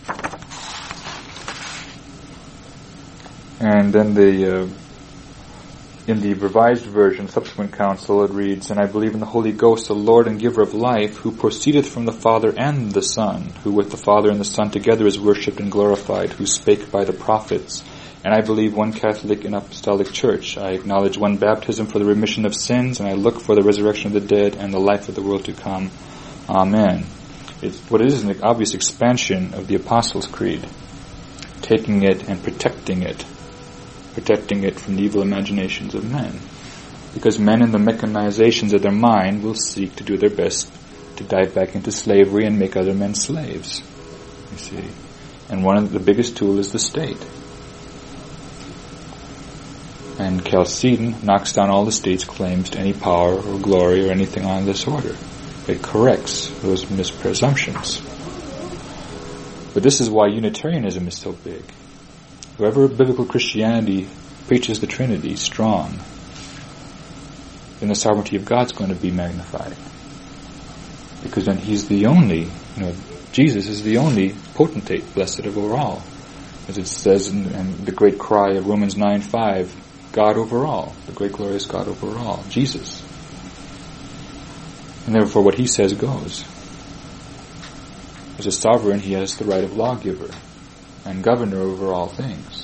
And then the, uh, in the Revised Version, Subsequent Council, it reads, And I believe in the Holy Ghost, the Lord and giver of life, who proceedeth from the Father and the Son, who with the Father and the Son together is worshipped and glorified, who spake by the prophets. And I believe one Catholic and Apostolic Church. I acknowledge one baptism for the remission of sins, and I look for the resurrection of the dead and the life of the world to come. Amen. It's, what it is is an obvious expansion of the Apostles' Creed, taking it and protecting it, protecting it from the evil imaginations of men. Because men in the mechanizations of their mind will seek to do their best to dive back into slavery and make other men slaves. You see. And one of the biggest tool is the state. And Chalcedon knocks down all the state's claims to any power or glory or anything on this order. It corrects those mispresumptions. But this is why Unitarianism is so big. Whoever biblical Christianity preaches the Trinity strong, then the sovereignty of God's going to be magnified. Because then He's the only, you know, Jesus is the only potentate, blessed over all. As it says in, in the great cry of Romans nine five, God over all, the great glorious God over all, Jesus. And therefore what he says goes. As a sovereign, he has the right of lawgiver and governor over all things.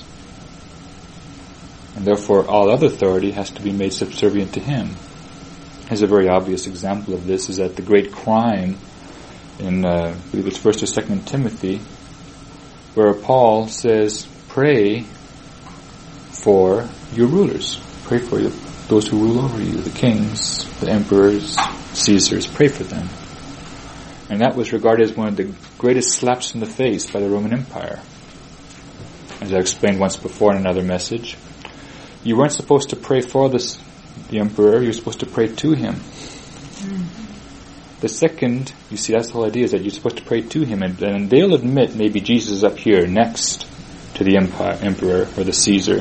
And therefore all other authority has to be made subservient to him. As a very obvious example of this is that the great crime in, uh, I believe it's First or Second Timothy, where Paul says, pray for your rulers. Pray for you, those who rule over you, the kings, the emperors, Caesars. Pray for them. And that was regarded as one of the greatest slaps in the face by the Roman Empire. As I explained once before in another message, you weren't supposed to pray for this, the emperor, you were supposed to pray to him. Mm-hmm. The second, you see, that's the whole idea, is that you're supposed to pray to him, and, and they'll admit maybe Jesus is up here next to the empire, emperor or the Caesar.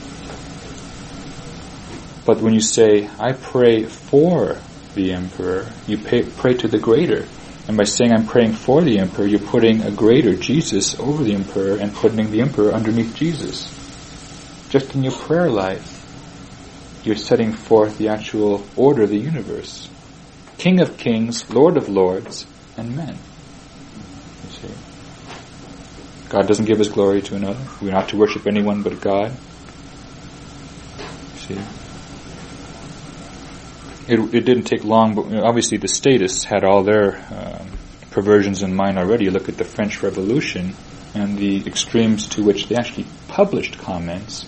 But when you say, I pray for the emperor, you pay, pray to the greater. And by saying I'm praying for the emperor, you're putting a greater Jesus over the emperor and putting the emperor underneath Jesus. Just in your prayer life, you're setting forth the actual order of the universe. King of kings, Lord of lords, and men. You see. God doesn't give his glory to another. We're not to worship anyone but God. You see. It, it didn't take long, but you know, obviously the statists had all their um, perversions in mind already. You look at the French Revolution and the extremes to which they actually published comments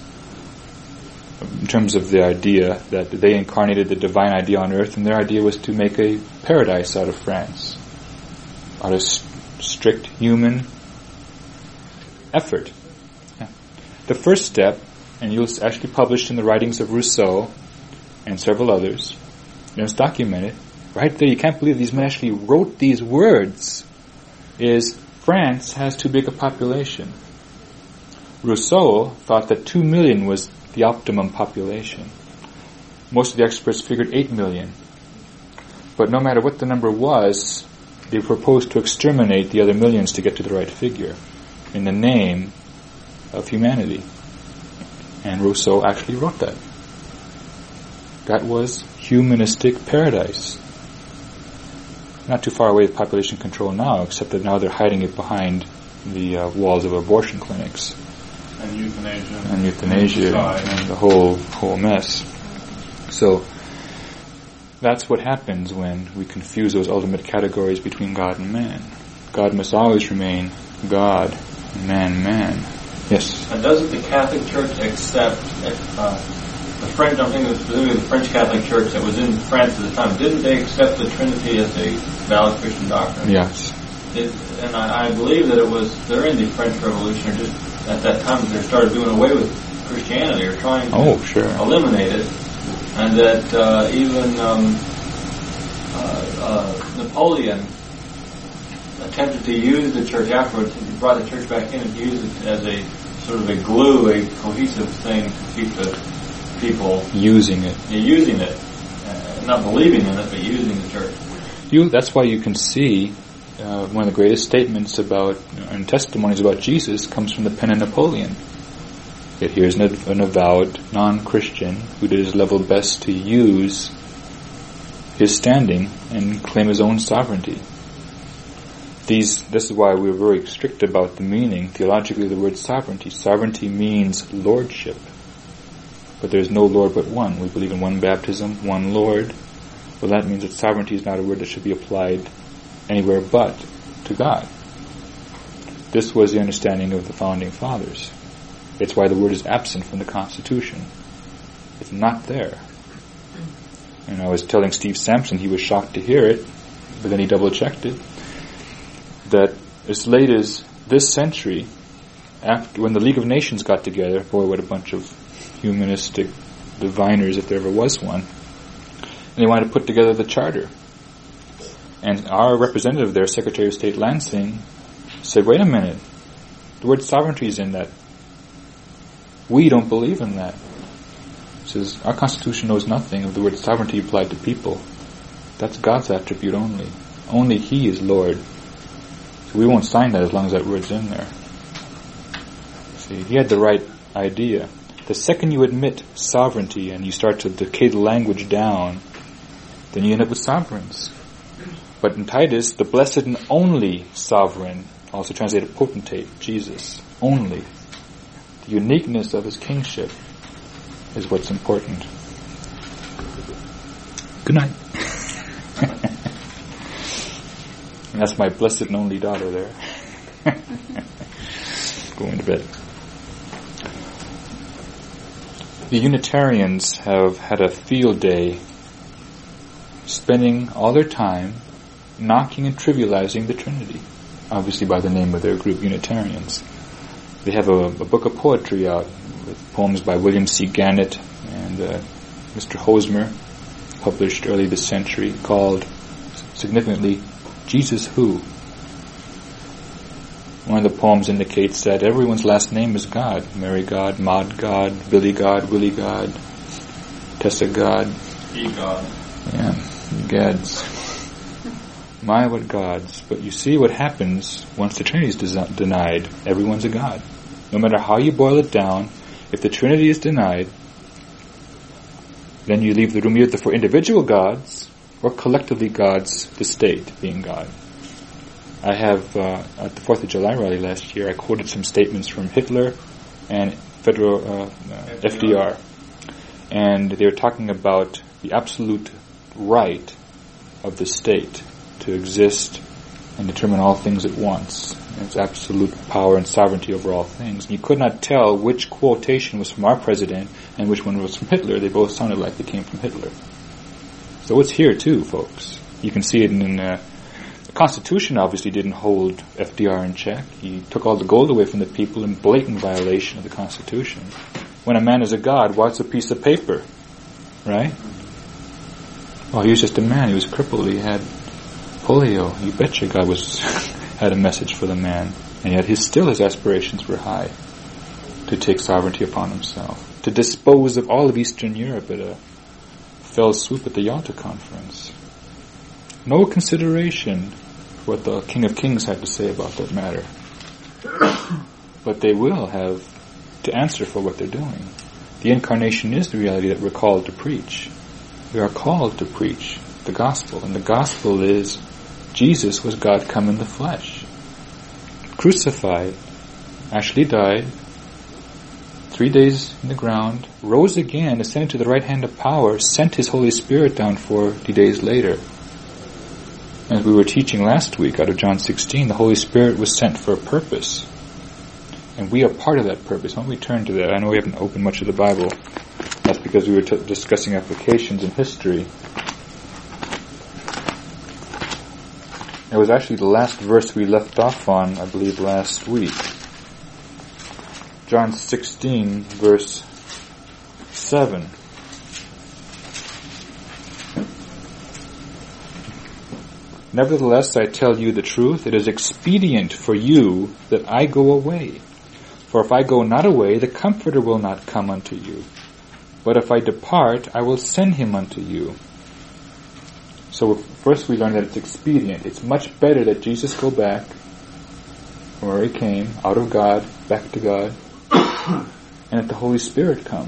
in terms of the idea that they incarnated the divine idea on earth, and their idea was to make a paradise out of France, out of st- strict human effort. Yeah. The first step, and you'll actually published in the writings of Rousseau and several others, and it's documented, right there, you can't believe these men actually wrote these words, is France has too big a population. Rousseau thought that two million was the optimum population. Most of the experts figured eight million. But no matter what the number was, they proposed to exterminate the other millions to get to the right figure in the name of humanity. And Rousseau actually wrote that. That was humanistic paradise. Not too far away with population control now, except that now they're hiding it behind the uh, walls of abortion clinics. And euthanasia. And euthanasia and, and the whole whole mess. So that's what happens when we confuse those ultimate categories between God and man. God must always remain God, man, man. Yes? And doesn't the Catholic Church accept uh, the French, I'm thinking specifically the French Catholic Church that was in France at the time, didn't they accept the Trinity as a valid Christian doctrine? Yes. It, and I, I believe that it was during the French Revolution, or just at that time, they started doing away with Christianity, or trying to oh, sure. eliminate it. And that uh, even um, uh, uh, Napoleon attempted to use the church afterwards. He brought the church back in and used it as a sort of a glue, a cohesive thing to keep the people using it, yeah, using it, uh, not believing in it, but using the church. You. That's why you can see uh, one of the greatest statements about and testimonies about Jesus comes from the pen of Napoleon. Yet here's an, an avowed non-Christian who did his level best to use his standing and claim his own sovereignty. These. This is why we're very strict about the meaning theologically of the word sovereignty. Sovereignty means lordship. But there's no Lord but one. We believe in one baptism, one Lord. Well, that means that sovereignty is not a word that should be applied anywhere but to God. This was the understanding of the founding fathers. It's why the word is absent from the Constitution. It's not there. And I was telling Steve Sampson, he was shocked to hear it, but then he double-checked it, that as late as this century, after when the League of Nations got together, boy, what a bunch of humanistic diviners, if there ever was one, and they wanted to put together the charter. And our representative there, Secretary of State Lansing, said, wait a minute, the word sovereignty is in that. We don't believe in that. He says, our Constitution knows nothing of the word sovereignty applied to people. That's God's attribute only. Only He is Lord. So we won't sign that as long as that word's in there. See, he had the right idea. The second you admit sovereignty and you start to decay the language down, then you end up with sovereigns. But in Titus, the blessed and only sovereign, also translated potentate, Jesus, only. The uniqueness of his kingship is what's important. Good night. And that's my blessed and only daughter there. Going to bed. The Unitarians have had a field day spending all their time knocking and trivializing the Trinity, obviously by the name of their group, Unitarians. They have a, a book of poetry out with poems by William C. Gannett and uh, Mister Hosmer, published early this century, called, significantly, Jesus Who? One of the poems indicates that everyone's last name is God. Mary God, Maud God, Billy God, Willie God, Tessa God. E God. Yeah, gods. My, what gods. But you see what happens once the Trinity is des- denied. Everyone's a god. No matter how you boil it down, if the Trinity is denied, then you leave the room either for individual gods or collectively gods, the state being God. I have, uh, at the fourth of July rally last year, I quoted some statements from Hitler and Federal uh, uh, F D R. And they were talking about the absolute right of the state to exist and determine all things at once. Its absolute power and sovereignty over all things. And you could not tell which quotation was from our president and which one was from Hitler. They both sounded like they came from Hitler. So it's here too, folks. You can see it in uh, the Constitution. Obviously didn't hold F D R in check. He took all the gold away from the people in blatant violation of the Constitution. When a man is a god, what's a piece of paper? Right? Well, he was just a man. He was crippled. He had polio. You betcha God was had a message for the man. And yet his still his aspirations were high to take sovereignty upon himself, to dispose of all of Eastern Europe at a fell swoop at the Yalta Conference. No consideration for what the King of Kings had to say about that matter. But they will have to answer for what they're doing. The incarnation is the reality that we're called to preach. We are called to preach the gospel, and the gospel is Jesus was God come in the flesh, crucified, actually died, three days in the ground, rose again, ascended to the right hand of power, sent his Holy Spirit down forty days later. As we were teaching last week out of John sixteen, the Holy Spirit was sent for a purpose. And we are part of that purpose. Why don't we turn to that? I know we haven't opened much of the Bible. That's because we were t- discussing applications in history. It was actually the last verse we left off on, I believe, last week. John sixteen, verse seven. Nevertheless, I tell you the truth, it is expedient for you that I go away. For if I go not away, the Comforter will not come unto you. But if I depart, I will send him unto you. So first we learn that it's expedient. It's much better that Jesus go back from where he came, out of God, back to God, and that the Holy Spirit come.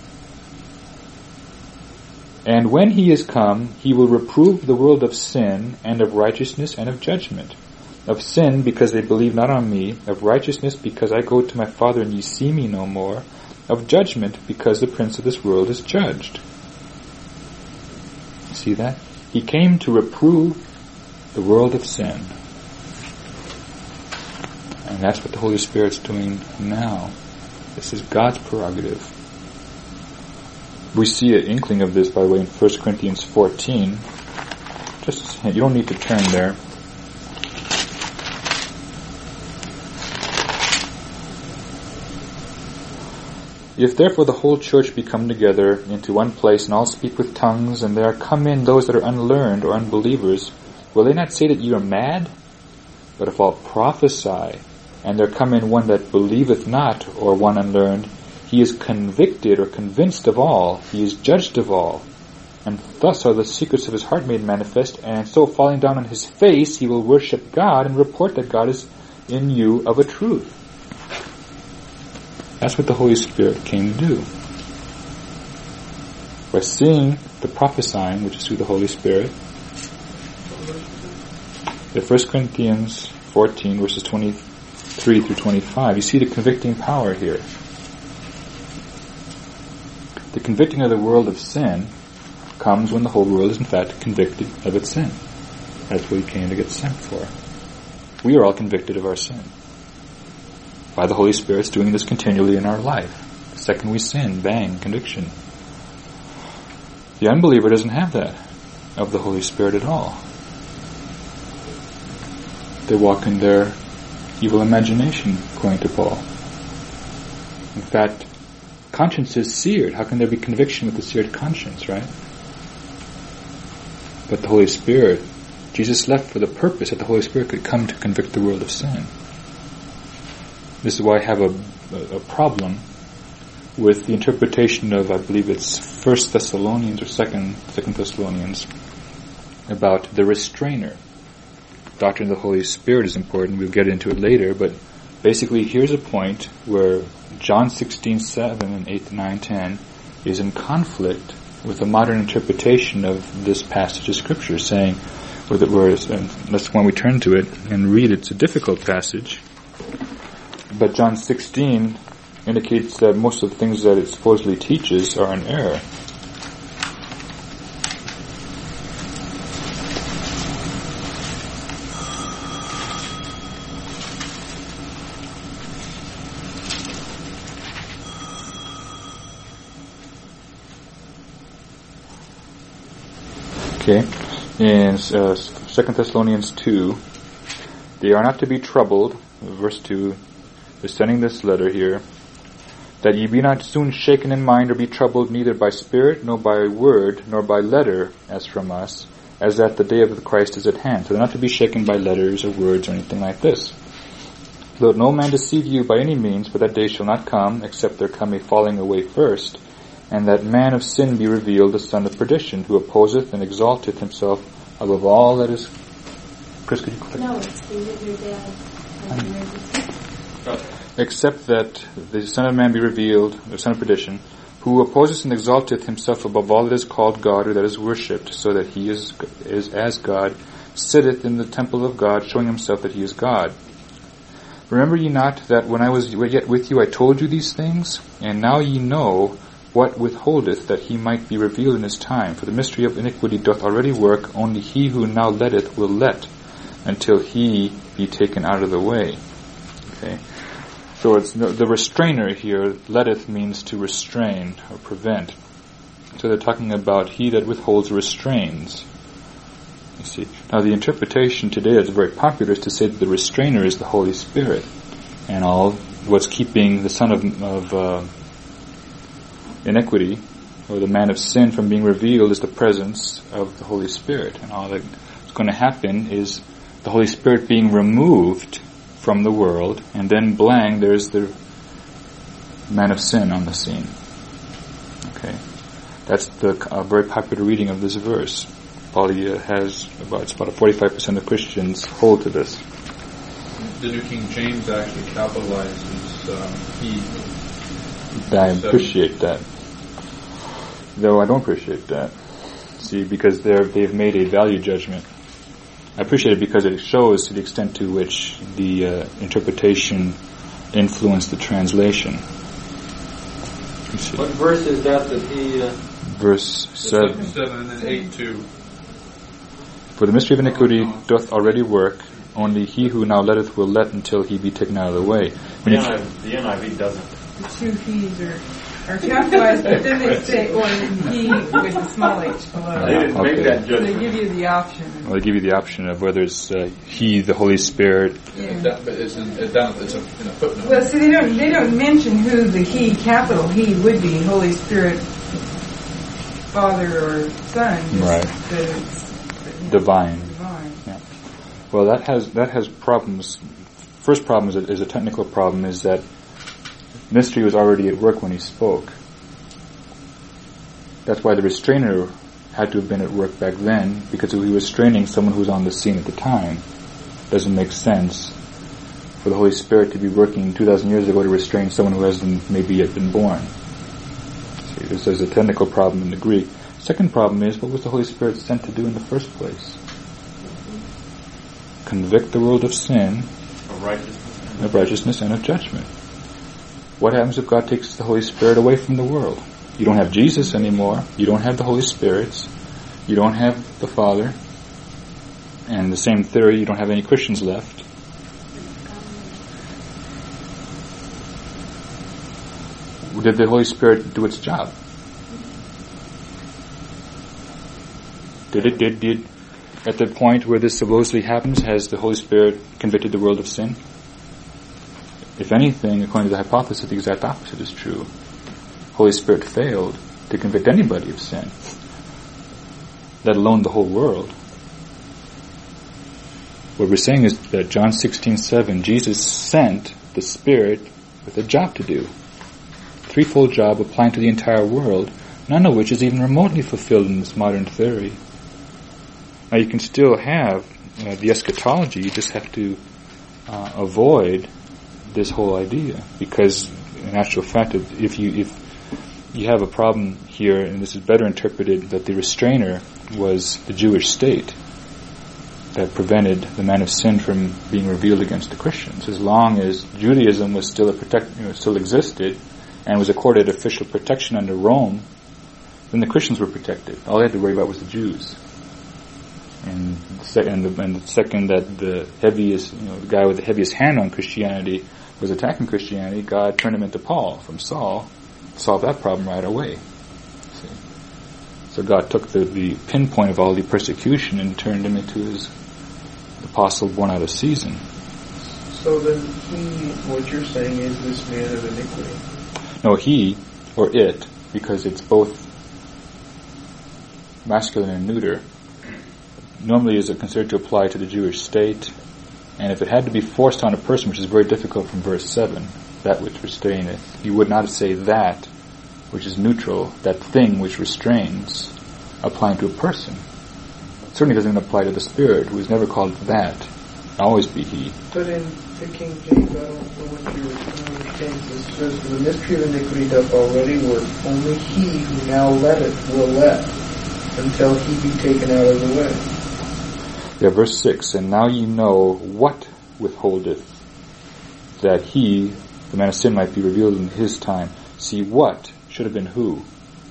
And when he is come, he will reprove the world of sin, and of righteousness, and of judgment. Of sin, because they believe not on me. Of righteousness, because I go to my Father, and ye see me no more. Of judgment, because the prince of this world is judged. See that? He came to reprove the world of sin. And that's what the Holy Spirit's doing now. This is God's prerogative. We see an inkling of this, by the way, in First Corinthians fourteen. Just, you don't need to turn there. If therefore the whole church be come together into one place, and all speak with tongues, and there are come in those that are unlearned or unbelievers, will they not say that ye are mad? But if all prophesy, and there come in one that believeth not, or one unlearned, he is convicted or convinced of all, he is judged of all. And thus are the secrets of his heart made manifest, and so falling down on his face, he will worship God, and report that God is in you of a truth. That's what the Holy Spirit came to do. By seeing the prophesying, which is through the Holy Spirit, In First Corinthians fourteen, verses twenty-three through twenty-five, you see the convicting power here. The convicting of the world of sin comes when the whole world is in fact convicted of its sin. That's what he came to get sent for. We are all convicted of our sin. By the Holy Spirit's doing this continually in our life. The second we sin, bang, conviction. The unbeliever doesn't have that of the Holy Spirit at all. They walk in their evil imagination, according to Paul. In fact, conscience is seared. How can there be conviction with a seared conscience, right? But the Holy Spirit, Jesus left for the purpose that the Holy Spirit could come to convict the world of sin. This is why I have a, a, a problem with the interpretation of, I believe it's First Thessalonians or Second Second Thessalonians, about the restrainer. Doctrine of the Holy Spirit is important. We'll get into it later, but basically here's a point where John sixteen seven and eight, nine, ten is in conflict with the modern interpretation of this passage of Scripture, saying, where, where and that's when we turn to it and read. It's a difficult passage, but John sixteen indicates that most of the things that it supposedly teaches are in error. Okay, in uh, Second Thessalonians two, they are not to be troubled, verse two, is sending this letter here, that ye be not soon shaken in mind or be troubled neither by spirit, nor by word, nor by letter, as from us, as that the day of the Christ is at hand. So they're not to be shaken by letters or words or anything like this. Let no man deceive you by any means, for that day shall not come, except there come a falling away first, and that man of sin be revealed, the son of perdition, who opposeth and exalteth himself above all that is... Chris, could you click? No, it's the your dad. Except that the Son of Man be revealed, the son of perdition, who opposes and exalteth himself above all that is called God or that is worshipped, so that he is is as God, sitteth in the temple of God, showing himself that he is God. Remember ye not that when I was yet with you I told you these things? And now ye know what withholdeth that he might be revealed in his time. For the mystery of iniquity doth already work, only he who now letteth will let, until he be taken out of the way. Okay. So it's the restrainer here. Letteth means to restrain or prevent. So they're talking about he that withholds restrains. You see. Now the interpretation today that's very popular is to say that the restrainer is the Holy Spirit, and all what's keeping the son of, of uh, iniquity or the man of sin from being revealed is the presence of the Holy Spirit, and all that's going to happen is the Holy Spirit being removed from the world, and then blang, there's the man of sin on the scene. Okay, that's the uh, very popular reading of this verse. Paul uh, has about it's about forty-five percent of Christians hold to this. The New King James actually capitalizes um, he. I appreciate that, though I don't appreciate that. See, because they're they've made a value judgment. I appreciate it because it shows to the extent to which the uh, interpretation influenced the translation. What verse is that that he... Uh, Verse seven. seven and eight two. For the mystery of iniquity doth already work, only he who now letteth will let until he be taken out of the way. The N I V, the N I V doesn't. The two he's are, are capitalized, but then they say one he with the small h below. They didn't Okay. make that So they judgment. give you the option. Well, they give you the option of whether it's uh, he, the Holy Spirit. Yeah. That, but it's, in, it down, it's a, in a footnote. Well, see, they don't they don't mention who the he, capital he, would be, Holy Spirit, Father or Son. Just Right. that it's, you know, Divine. Divine. Yeah. Well, that has that has problems. First problem is a, is a technical problem. Is that mystery was already at work when he spoke. That's why the restrainer had to have been at work back then, because he was restraining someone who was on the scene at the time. Doesn't make sense for the Holy Spirit to be working two thousand years ago to restrain someone who hasn't maybe yet been born. See, this is a technical problem in the Greek. Second problem is, what was the Holy Spirit sent to do in the first place? convict the world of sin, Of righteousness. of righteousness, and of judgment. What happens if God takes the Holy Spirit away from the world? You don't have Jesus anymore. You don't have the Holy Spirits. You don't have the Father. And the same theory, you don't have any Christians left. Did the Holy Spirit do its job? Did it, did, did, at the point where this supposedly happens, has the Holy Spirit convicted the world of sin? If anything, according to the hypothesis, the exact opposite is true. Holy Spirit failed to convict anybody of sin, let alone the whole world. What we're saying is that John sixteen seven, Jesus sent the Spirit with a job to do. Threefold job applying to the entire world, none of which is even remotely fulfilled in this modern theory. Now you can still have uh, the eschatology, you just have to uh, avoid this whole idea, because in actual fact, if you if you have a problem here, and this is better interpreted, that the restrainer was the Jewish state that prevented the man of sin from being revealed against the Christians. As long as Judaism was still a protect, you know, still existed and was accorded official protection under Rome, then the Christians were protected. All they had to worry about was the Jews. And the, sec- and the, and the second that the heaviest, you know, the guy with the heaviest hand on Christianity was attacking Christianity, God turned him into Paul from Saul, solved that problem right away. See? So God took the, the pinpoint of all the persecution and turned him into his apostle born out of season. So then he, what you're saying is this man of iniquity. No, he, or it, because it's both masculine and neuter, normally is considered to apply to the Jewish state, and if it had to be forced on a person, which is very difficult from verse seven, that which restraineth, you would not say that which is neutral, that thing which restrains, applying to a person. It certainly doesn't apply to the Spirit, who is never called that. Always be he. But in the King James, I don't know what you understand. It says, the mystery of iniquity doth already work. Only he who now letteth will let, until he be taken out of the way. Yeah, verse six, and now ye know what withholdeth, that he, the man of sin, might be revealed in his time. See, what should have been who?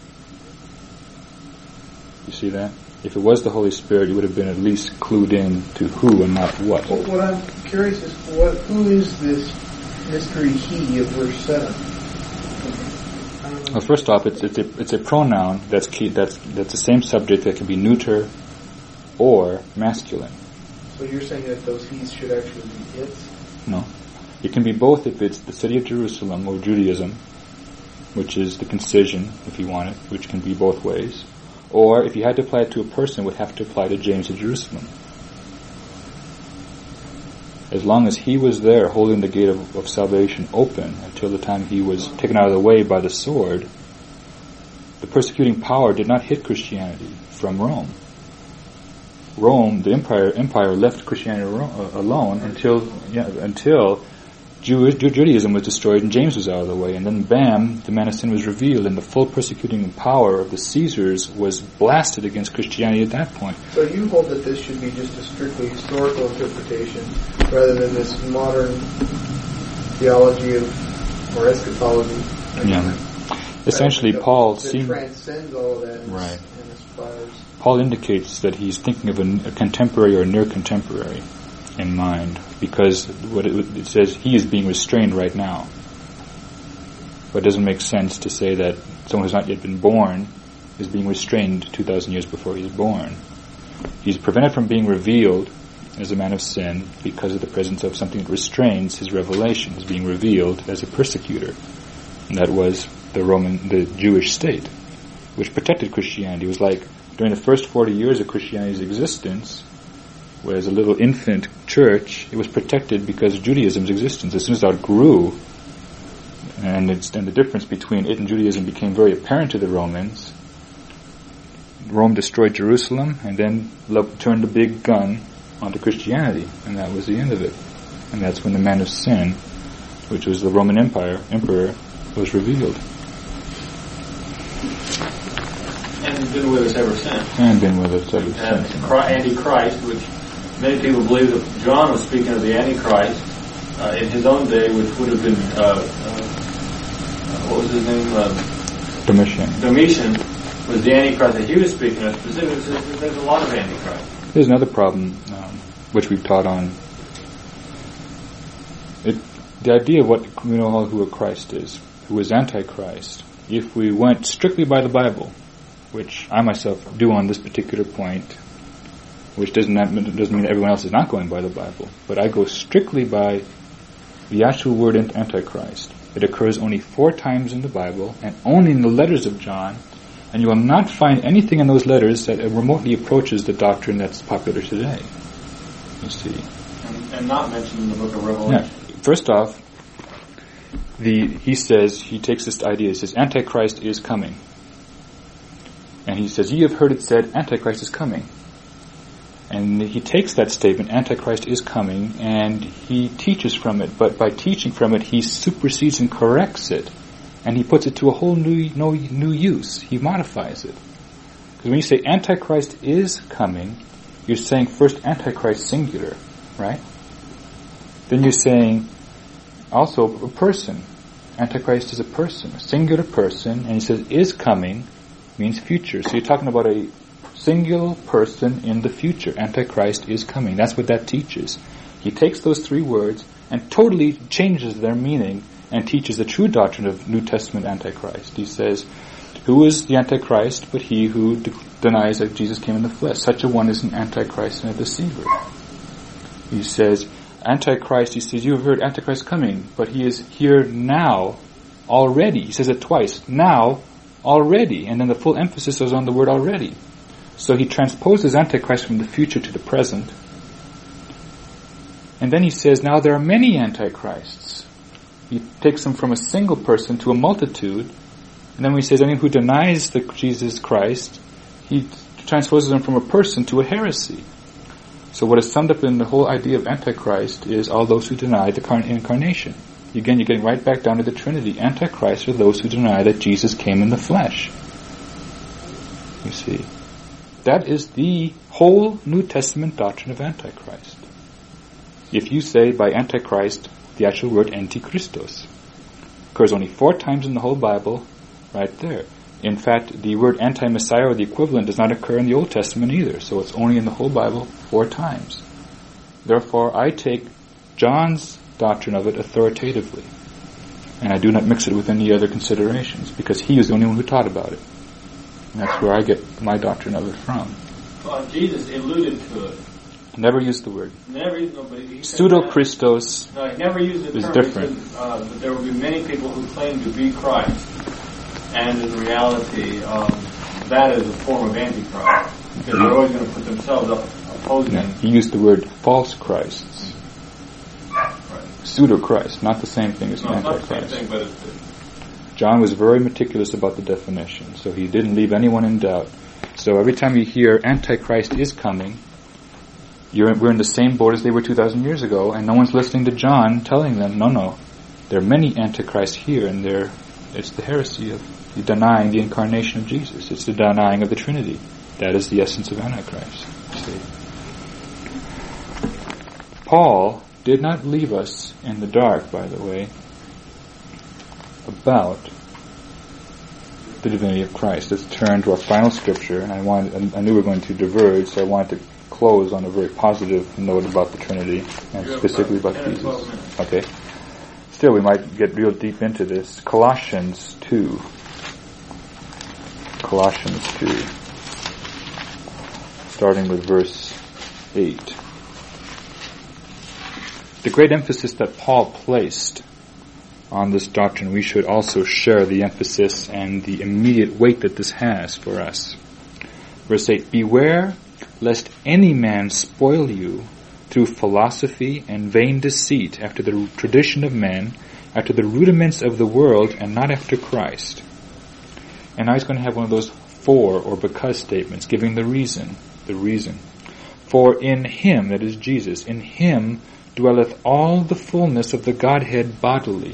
You see that? If it was the Holy Spirit, you would have been at least clued in to who and not what. Well, what I'm curious is, what, who is this mystery he of verse seven? Well, first off, it's it's a, it's a pronoun that's key, that's that's the same subject that can be neuter or masculine. So you're saying that those he's should actually be its? No. It can be both if it's the city of Jerusalem or Judaism, which is the concision, if you want it, which can be both ways. Or if you had to apply it to a person, it would have to apply to James of Jerusalem. As long as he was there holding the gate of, of salvation open until the time he was taken out of the way by the sword, the persecuting power did not hit Christianity from Rome. Rome, the empire, empire left Christianity alone until yeah, until Jewish, Judaism was destroyed and James was out of the way. And then bam, the man of sin was revealed, and the full persecuting power of the Caesars was blasted against Christianity at that point. So you hold that this should be just a strictly historical interpretation rather than this modern theology of, or eschatology. Yeah. Essentially, that, Paul that seems... transcends all of that and, right. and aspires. Paul indicates that he's thinking of a, a contemporary or near contemporary in mind, because what it, it says he is being restrained right now. But it doesn't make sense to say that someone who's not yet been born is being restrained two thousand years before he's born. He's prevented from being revealed as a man of sin because of the presence of something that restrains his revelation. He's being revealed as a persecutor. And that was the Roman, the Jewish state, which protected Christianity. It was like during the first forty years of Christianity's existence, whereas a little infant church, it was protected because of Judaism's existence. As soon as it outgrew, and, it's, and the difference between it and Judaism became very apparent to the Romans, Rome destroyed Jerusalem and then turned the big gun onto Christianity, and that was the end of it. And that's when the man of sin, which was the Roman Empire, emperor, was revealed. And been with us ever since. And been with us ever And since. Antichrist, which many people believe that John was speaking of the Antichrist uh, in his own day, which would have been, uh, uh, what was his name? Uh, Domitian. Domitian was the Antichrist that he was speaking of. Specifically, there's a lot of Antichrist. There's another problem, um, which we've taught on. It, the idea of what we know all who a Christ is, who is Antichrist. If we went strictly by the Bible, which I myself do on this particular point, which doesn't doesn't mean everyone else is not going by the Bible, but I go strictly by the actual word Antichrist. It occurs only four times in the Bible, and only in the letters of John, and you will not find anything in those letters that remotely approaches the doctrine that's popular today. You see. And, and not mentioned in the book of Revelation. Yeah. First off, the he says, he takes this idea, he says, Antichrist is coming. And he says, ye have heard it said, Antichrist is coming. And he takes that statement, Antichrist is coming, and he teaches from it. But by teaching from it, he supersedes and corrects it. And he puts it to a whole new, no, new use. He modifies it. Because when you say Antichrist is coming, you're saying first Antichrist singular, right? Then you're saying also a person. Antichrist is a person, a singular person, and he says is coming means future. So you're talking about a singular person in the future. Antichrist is coming. That's what that teaches. He takes those three words and totally changes their meaning and teaches the true doctrine of New Testament Antichrist. He says, who is the Antichrist but he who de- denies that Jesus came in the flesh? Such a one is an Antichrist and a deceiver. He says, Antichrist, he says, you have heard Antichrist coming, but he is here now, already. He says it twice. Now, already. And then the full emphasis is on the word already. So he transposes Antichrist from the future to the present. And then he says, now there are many Antichrists. He takes them from a single person to a multitude. And then when he says anyone who denies the Jesus Christ, he transposes them from a person to a heresy. So what is summed up in the whole idea of Antichrist is all those who deny the incarnation. Again, you're getting right back down to the Trinity. Antichrist are those who deny that Jesus came in the flesh. You see. That is the whole New Testament doctrine of Antichrist. If you say by Antichrist, the actual word Antichristos occurs only four times in the whole Bible, right there. In fact, the word anti-Messiah or the equivalent does not occur in the Old Testament either, so it's only in the whole Bible four times. Therefore, I take John's doctrine of it authoritatively, and I do not mix it with any other considerations, because he is the only one who taught about it. And that's where I get my doctrine of it from. Well, Jesus alluded to it. Never used the word. Never used nobody. Pseudo-Christos No, he never used the is term. different. He said, uh, that there will be many people who claim to be Christ, and in reality, um, that is a form of Antichrist, because they're always going to put themselves up opposing. No, he used the word false Christs. Right. Pseudo-Christ, not the same thing as No, it's not the Antichrist. same thing, but it's, it's John was very meticulous about the definition, so he didn't leave anyone in doubt. So every time you hear Antichrist is coming, you're, we're in the same boat as they were two thousand years ago, and no one's listening to John telling them, no, no, there are many Antichrists here, and they're, it's the heresy of the denying the incarnation of Jesus. It's the denying of the Trinity. That is the essence of Antichrist. See? Paul did not leave us in the dark, by the way, about the divinity of Christ. Let's turn to our final scripture. I wanted, I knew we were going to diverge, so I wanted to close on a very positive note about the Trinity, and specifically about Jesus. Okay. Still, we might get real deep into this. Colossians two. Colossians two. Starting with verse eight. The great emphasis that Paul placed on this doctrine, we should also share the emphasis and the immediate weight that this has for us. Verse eight, beware lest any man spoil you through philosophy and vain deceit, after the tradition of men, after the rudiments of the world, and not after Christ. And now he's going to have one of those for or because statements, giving the reason, the reason. For in him, that is Jesus, in him dwelleth all the fullness of the Godhead bodily.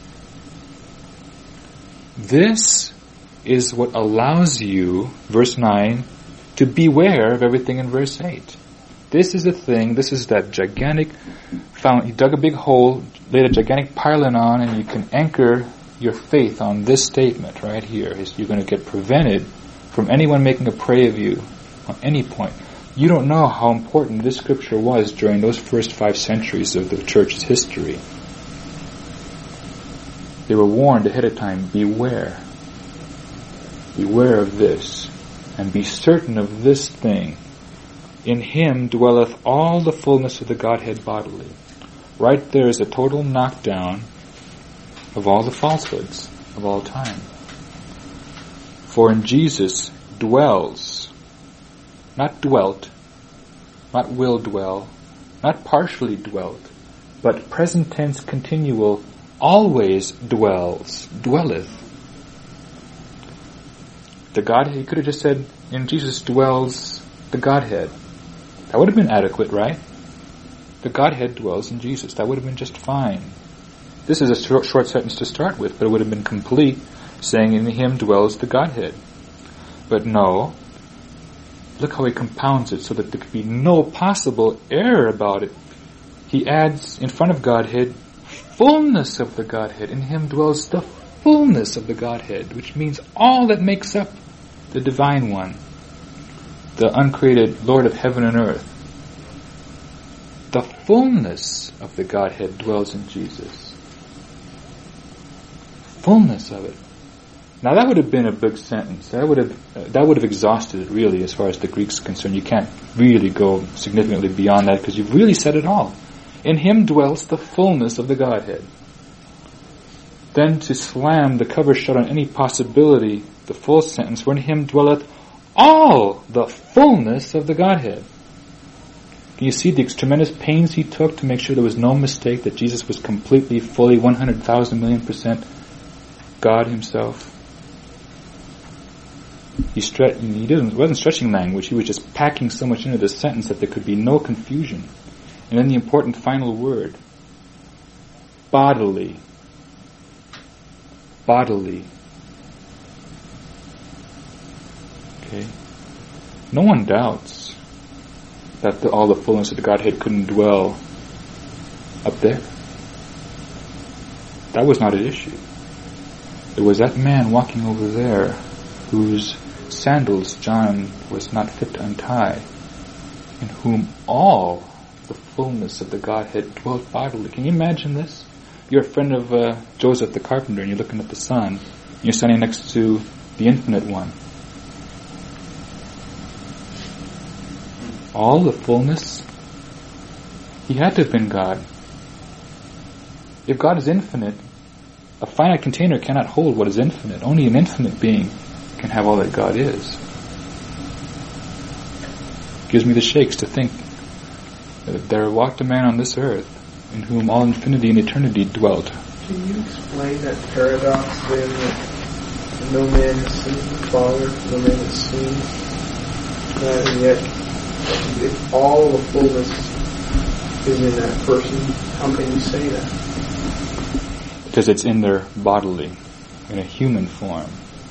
This is what allows you, verse nine, to beware of everything in verse eight. This is the thing, this is that gigantic fountain. He dug a big hole, laid a gigantic pylon on, and you can anchor your faith on this statement right here. You're going to get prevented from anyone making a prey of you on any point. You don't know how important this scripture was during those first five centuries of the church's history. They were warned ahead of time, beware. Beware of this, and be certain of this thing. In him dwelleth all the fullness of the Godhead bodily. Right there is a total knockdown of all the falsehoods of all time. For in Jesus dwells, not dwelt, not will dwell, not partially dwelt, but present tense continual, always dwells, dwelleth. The Godhead, he could have just said, in Jesus dwells the Godhead. That would have been adequate, right? The Godhead dwells in Jesus. That would have been just fine. This is a short, short sentence to start with, but it would have been complete, saying in him dwells the Godhead. But no, look how he compounds it so that there could be no possible error about it. He adds in front of Godhead, fullness of the Godhead. In him dwells the fullness of the Godhead, which means all that makes up the Divine One, the uncreated Lord of heaven and earth. The fullness of the Godhead dwells in Jesus. Fullness of it. Now that would have been a big sentence. That would have uh, that would have exhausted it really, as far as the Greek's concerned. You can't really go significantly beyond that because you've really said it all. In him dwells the fullness of the Godhead. Then to slam the cover shut on any possibility, the full sentence, for in him dwelleth all the fullness of the Godhead. Can you see the tremendous pains he took to make sure there was no mistake that Jesus was completely, fully, one hundred thousand million percent God himself? He, stre- he didn't, wasn't stretching language, he was just packing so much into this sentence that there could be no confusion. And then the important final word, bodily. Bodily. Okay? No one doubts that the, all the fullness of the Godhead couldn't dwell up there. That was not an issue. There was that man walking over there whose sandals John was not fit to untie, in whom all the fullness of the Godhead dwelt bodily. Can you imagine this? You're a friend of uh, Joseph the carpenter, and you're looking at the sun. And you're standing next to the Infinite One. All the fullness. He had to have been God. If God is infinite, a finite container cannot hold what is infinite. Only an infinite being can have all that God is. Gives me the shakes to think that there walked a man on this earth in whom all infinity and eternity dwelt. Can you explain that paradox then, that no man has seen the Father, no man has seen that, and yet if all the fullness is in that person, how can you say that? Because it's in there bodily, in a human form.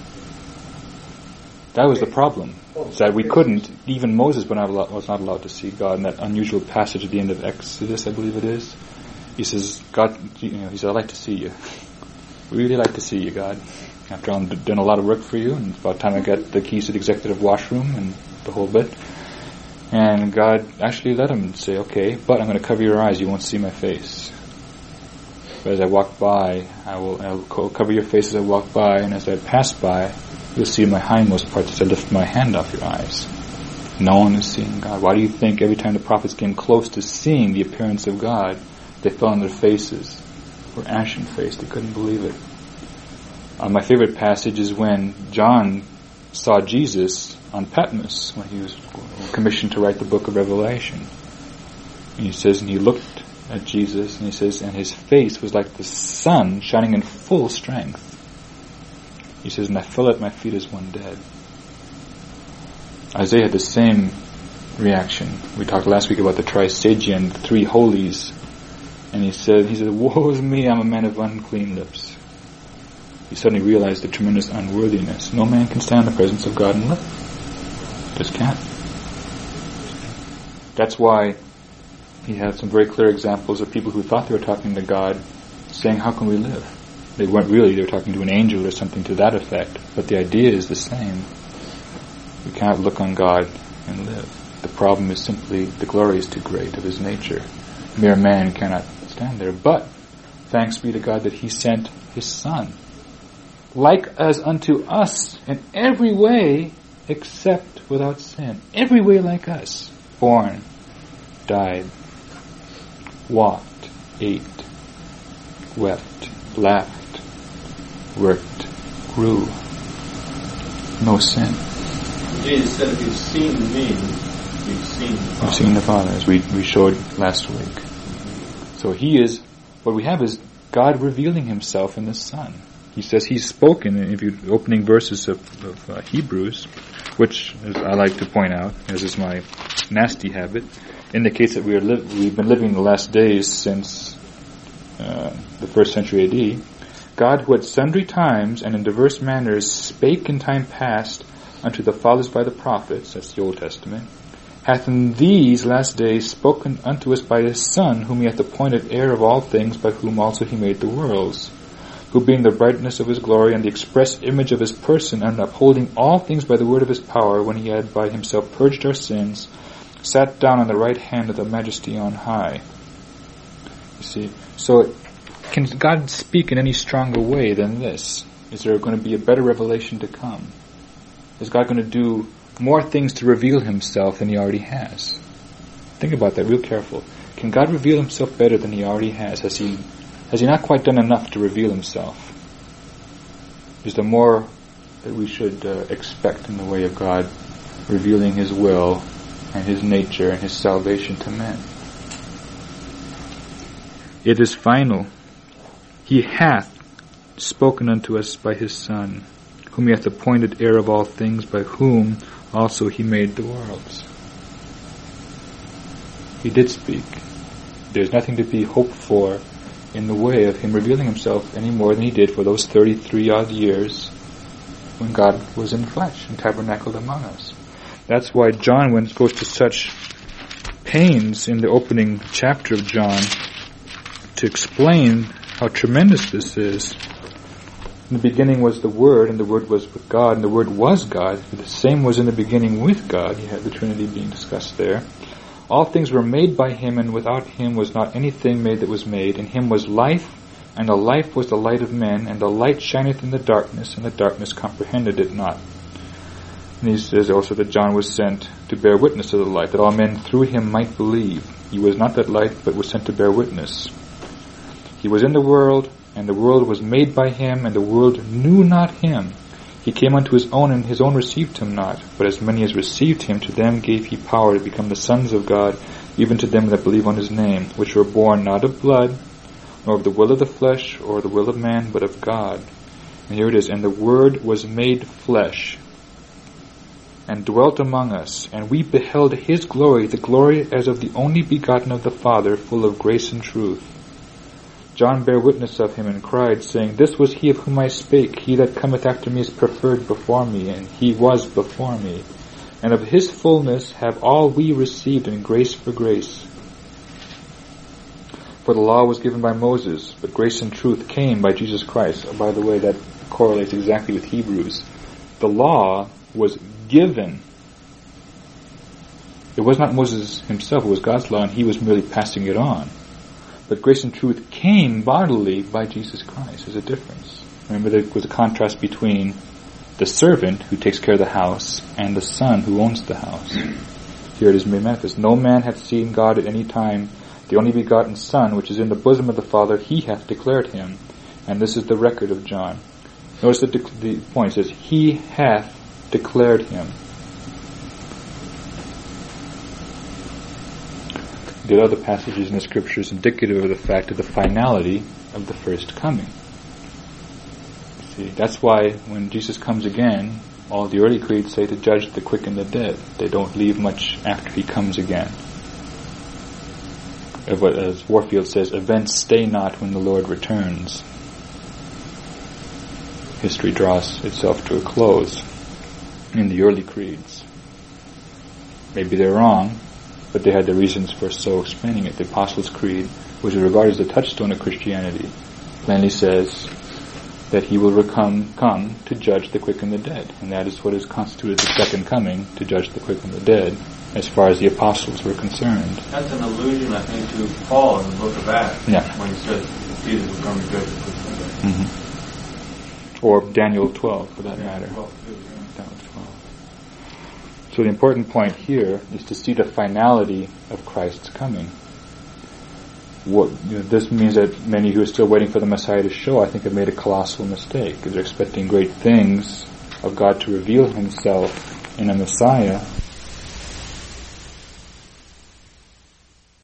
That was the problem. Is that we couldn't, even Moses was not, allowed, was not allowed to see God in that unusual passage at the end of Exodus, I believe it is. He says, God, you know, he said, I'd like to see you. We really like to see you, God. After I've done a lot of work for you, and it's about time I got the keys to the executive washroom and the whole bit. And God actually let him say, okay, but I'm going to cover your eyes, you won't see my face. But as I walk by, I will I'll cover your face as I walk by, and as I pass by, you'll see my hindmost parts as I lift my hand off your eyes. No one is seeing God. Why do you think every time the prophets came close to seeing the appearance of God, they fell on their faces, were ashen-faced, they couldn't believe it? Uh, my favorite passage is when John saw Jesus on Patmos, when he was commissioned to write the book of Revelation. And he says, and he looked at Jesus, and he says, and his face was like the sun shining in full strength. He says, and I fell at my feet as one dead. Isaiah had the same reaction. We talked last week about the Trisagion, the three holies. And he said, he said, woe is me, I'm a man of unclean lips. He suddenly realized the tremendous unworthiness. No man can stand in the presence of God and live. Just can't. That's why he had some very clear examples of people who thought they were talking to God, saying, how can we live? They weren't really, they were talking to an angel or something to that effect. But the idea is the same. We cannot look on God and live. The problem is simply the glory is too great of his nature. Mere man cannot stand there. But thanks be to God that he sent his Son, like as unto us in every way except without sin. Every way like us. Born, died, walked, ate, wept, laughed, worked, grew. No sin. Jesus said, if you've seen me, you've seen the Father. You've seen the Father, as we, we showed last week. So he is, what we have is God revealing himself in the Son. He says he's spoken, in the opening verses of, of uh, Hebrews, which, as I like to point out, as is my nasty habit, indicates that we are li- we've been living the last days since uh, the first century A D. God, who at sundry times and in diverse manners spake in time past unto the fathers by the prophets, that's the Old Testament, hath in these last days spoken unto us by his Son, whom he hath appointed heir of all things, by whom also he made the worlds, who being the brightness of his glory and the express image of his person, and upholding all things by the word of his power, when he had by himself purged our sins, sat down on the right hand of the majesty on high. You see, so can God speak in any stronger way than this? Is there going to be a better revelation to come? Is God going to do more things to reveal himself than he already has? Think about that real careful. Can God reveal himself better than he already has? Has he has he not quite done enough to reveal himself? Is there more that we should uh, expect in the way of God revealing his will and his nature and his salvation to men? It is final. He hath spoken unto us by his Son, whom he hath appointed heir of all things, by whom also he made the worlds. He did speak. There's nothing to be hoped for in the way of him revealing himself any more than he did for those thirty-three odd years when God was in flesh and tabernacled among us. That's why John went, goes to such pains in the opening chapter of John to explain how tremendous this is. In the beginning was the Word, and the Word was with God, and the Word was God. The same was in the beginning with God. You have the Trinity being discussed there. All things were made by him, and without him was not anything made that was made. In him was life, and the life was the light of men, and the light shineth in the darkness, and the darkness comprehended it not. And he says also that John was sent to bear witness to the light, that all men through him might believe. He was not that light, but was sent to bear witness. He was in the world, and the world was made by him, and the world knew not him. He came unto his own, and his own received him not. But as many as received him, to them gave he power to become the sons of God, even to them that believe on his name, which were born not of blood, nor of the will of the flesh, or the will of man, but of God. And here it is, and the Word was made flesh, and dwelt among us, and we beheld his glory, the glory as of the only begotten of the Father, full of grace and truth. John bare witness of him, and cried, saying, This was he of whom I spake. He that cometh after me is preferred before me, and he was before me. And of his fullness have all we received in grace for grace. For the law was given by Moses, but grace and truth came by Jesus Christ. Oh, by the way, that correlates exactly with Hebrews. The law was given. It was not Moses himself, it was God's law, and he was merely passing it on. But grace and truth came bodily by Jesus Christ. There's a difference. Remember, there was a contrast between the servant who takes care of the house and the son who owns the house. Here it is made manifest. No man hath seen God at any time. The only begotten Son, which is in the bosom of the Father, he hath declared him. And this is the record of John. Notice the, de- the point. It says, he hath declared him. The other passages in the Scriptures indicative of the fact of the finality of the first coming. See, that's why when Jesus comes again, all the early creeds say to judge the quick and the dead. They don't leave much after he comes again. As Warfield says, events stay not when the Lord returns. History draws itself to a close in the early creeds. Maybe they're wrong, but they had their reasons for so explaining it. The Apostles' Creed, which is regarded as the touchstone of Christianity, plainly says that he will come, come to judge the quick and the dead. And that is what is constituted the second coming, to judge the quick and the dead, as far as the apostles were concerned. That's an allusion, I think, to Paul in the book of Acts, yeah. when he says Jesus will come to judge the quick and the dead. Mm-hmm. Or Daniel twelve, for that yeah, matter. twelve, too, yeah. Daniel twelve. So the important point here is to see the finality of Christ's coming. What, you know, this means that many who are still waiting for the Messiah to show, I think, have made a colossal mistake. They're expecting great things of God to reveal Himself in a Messiah,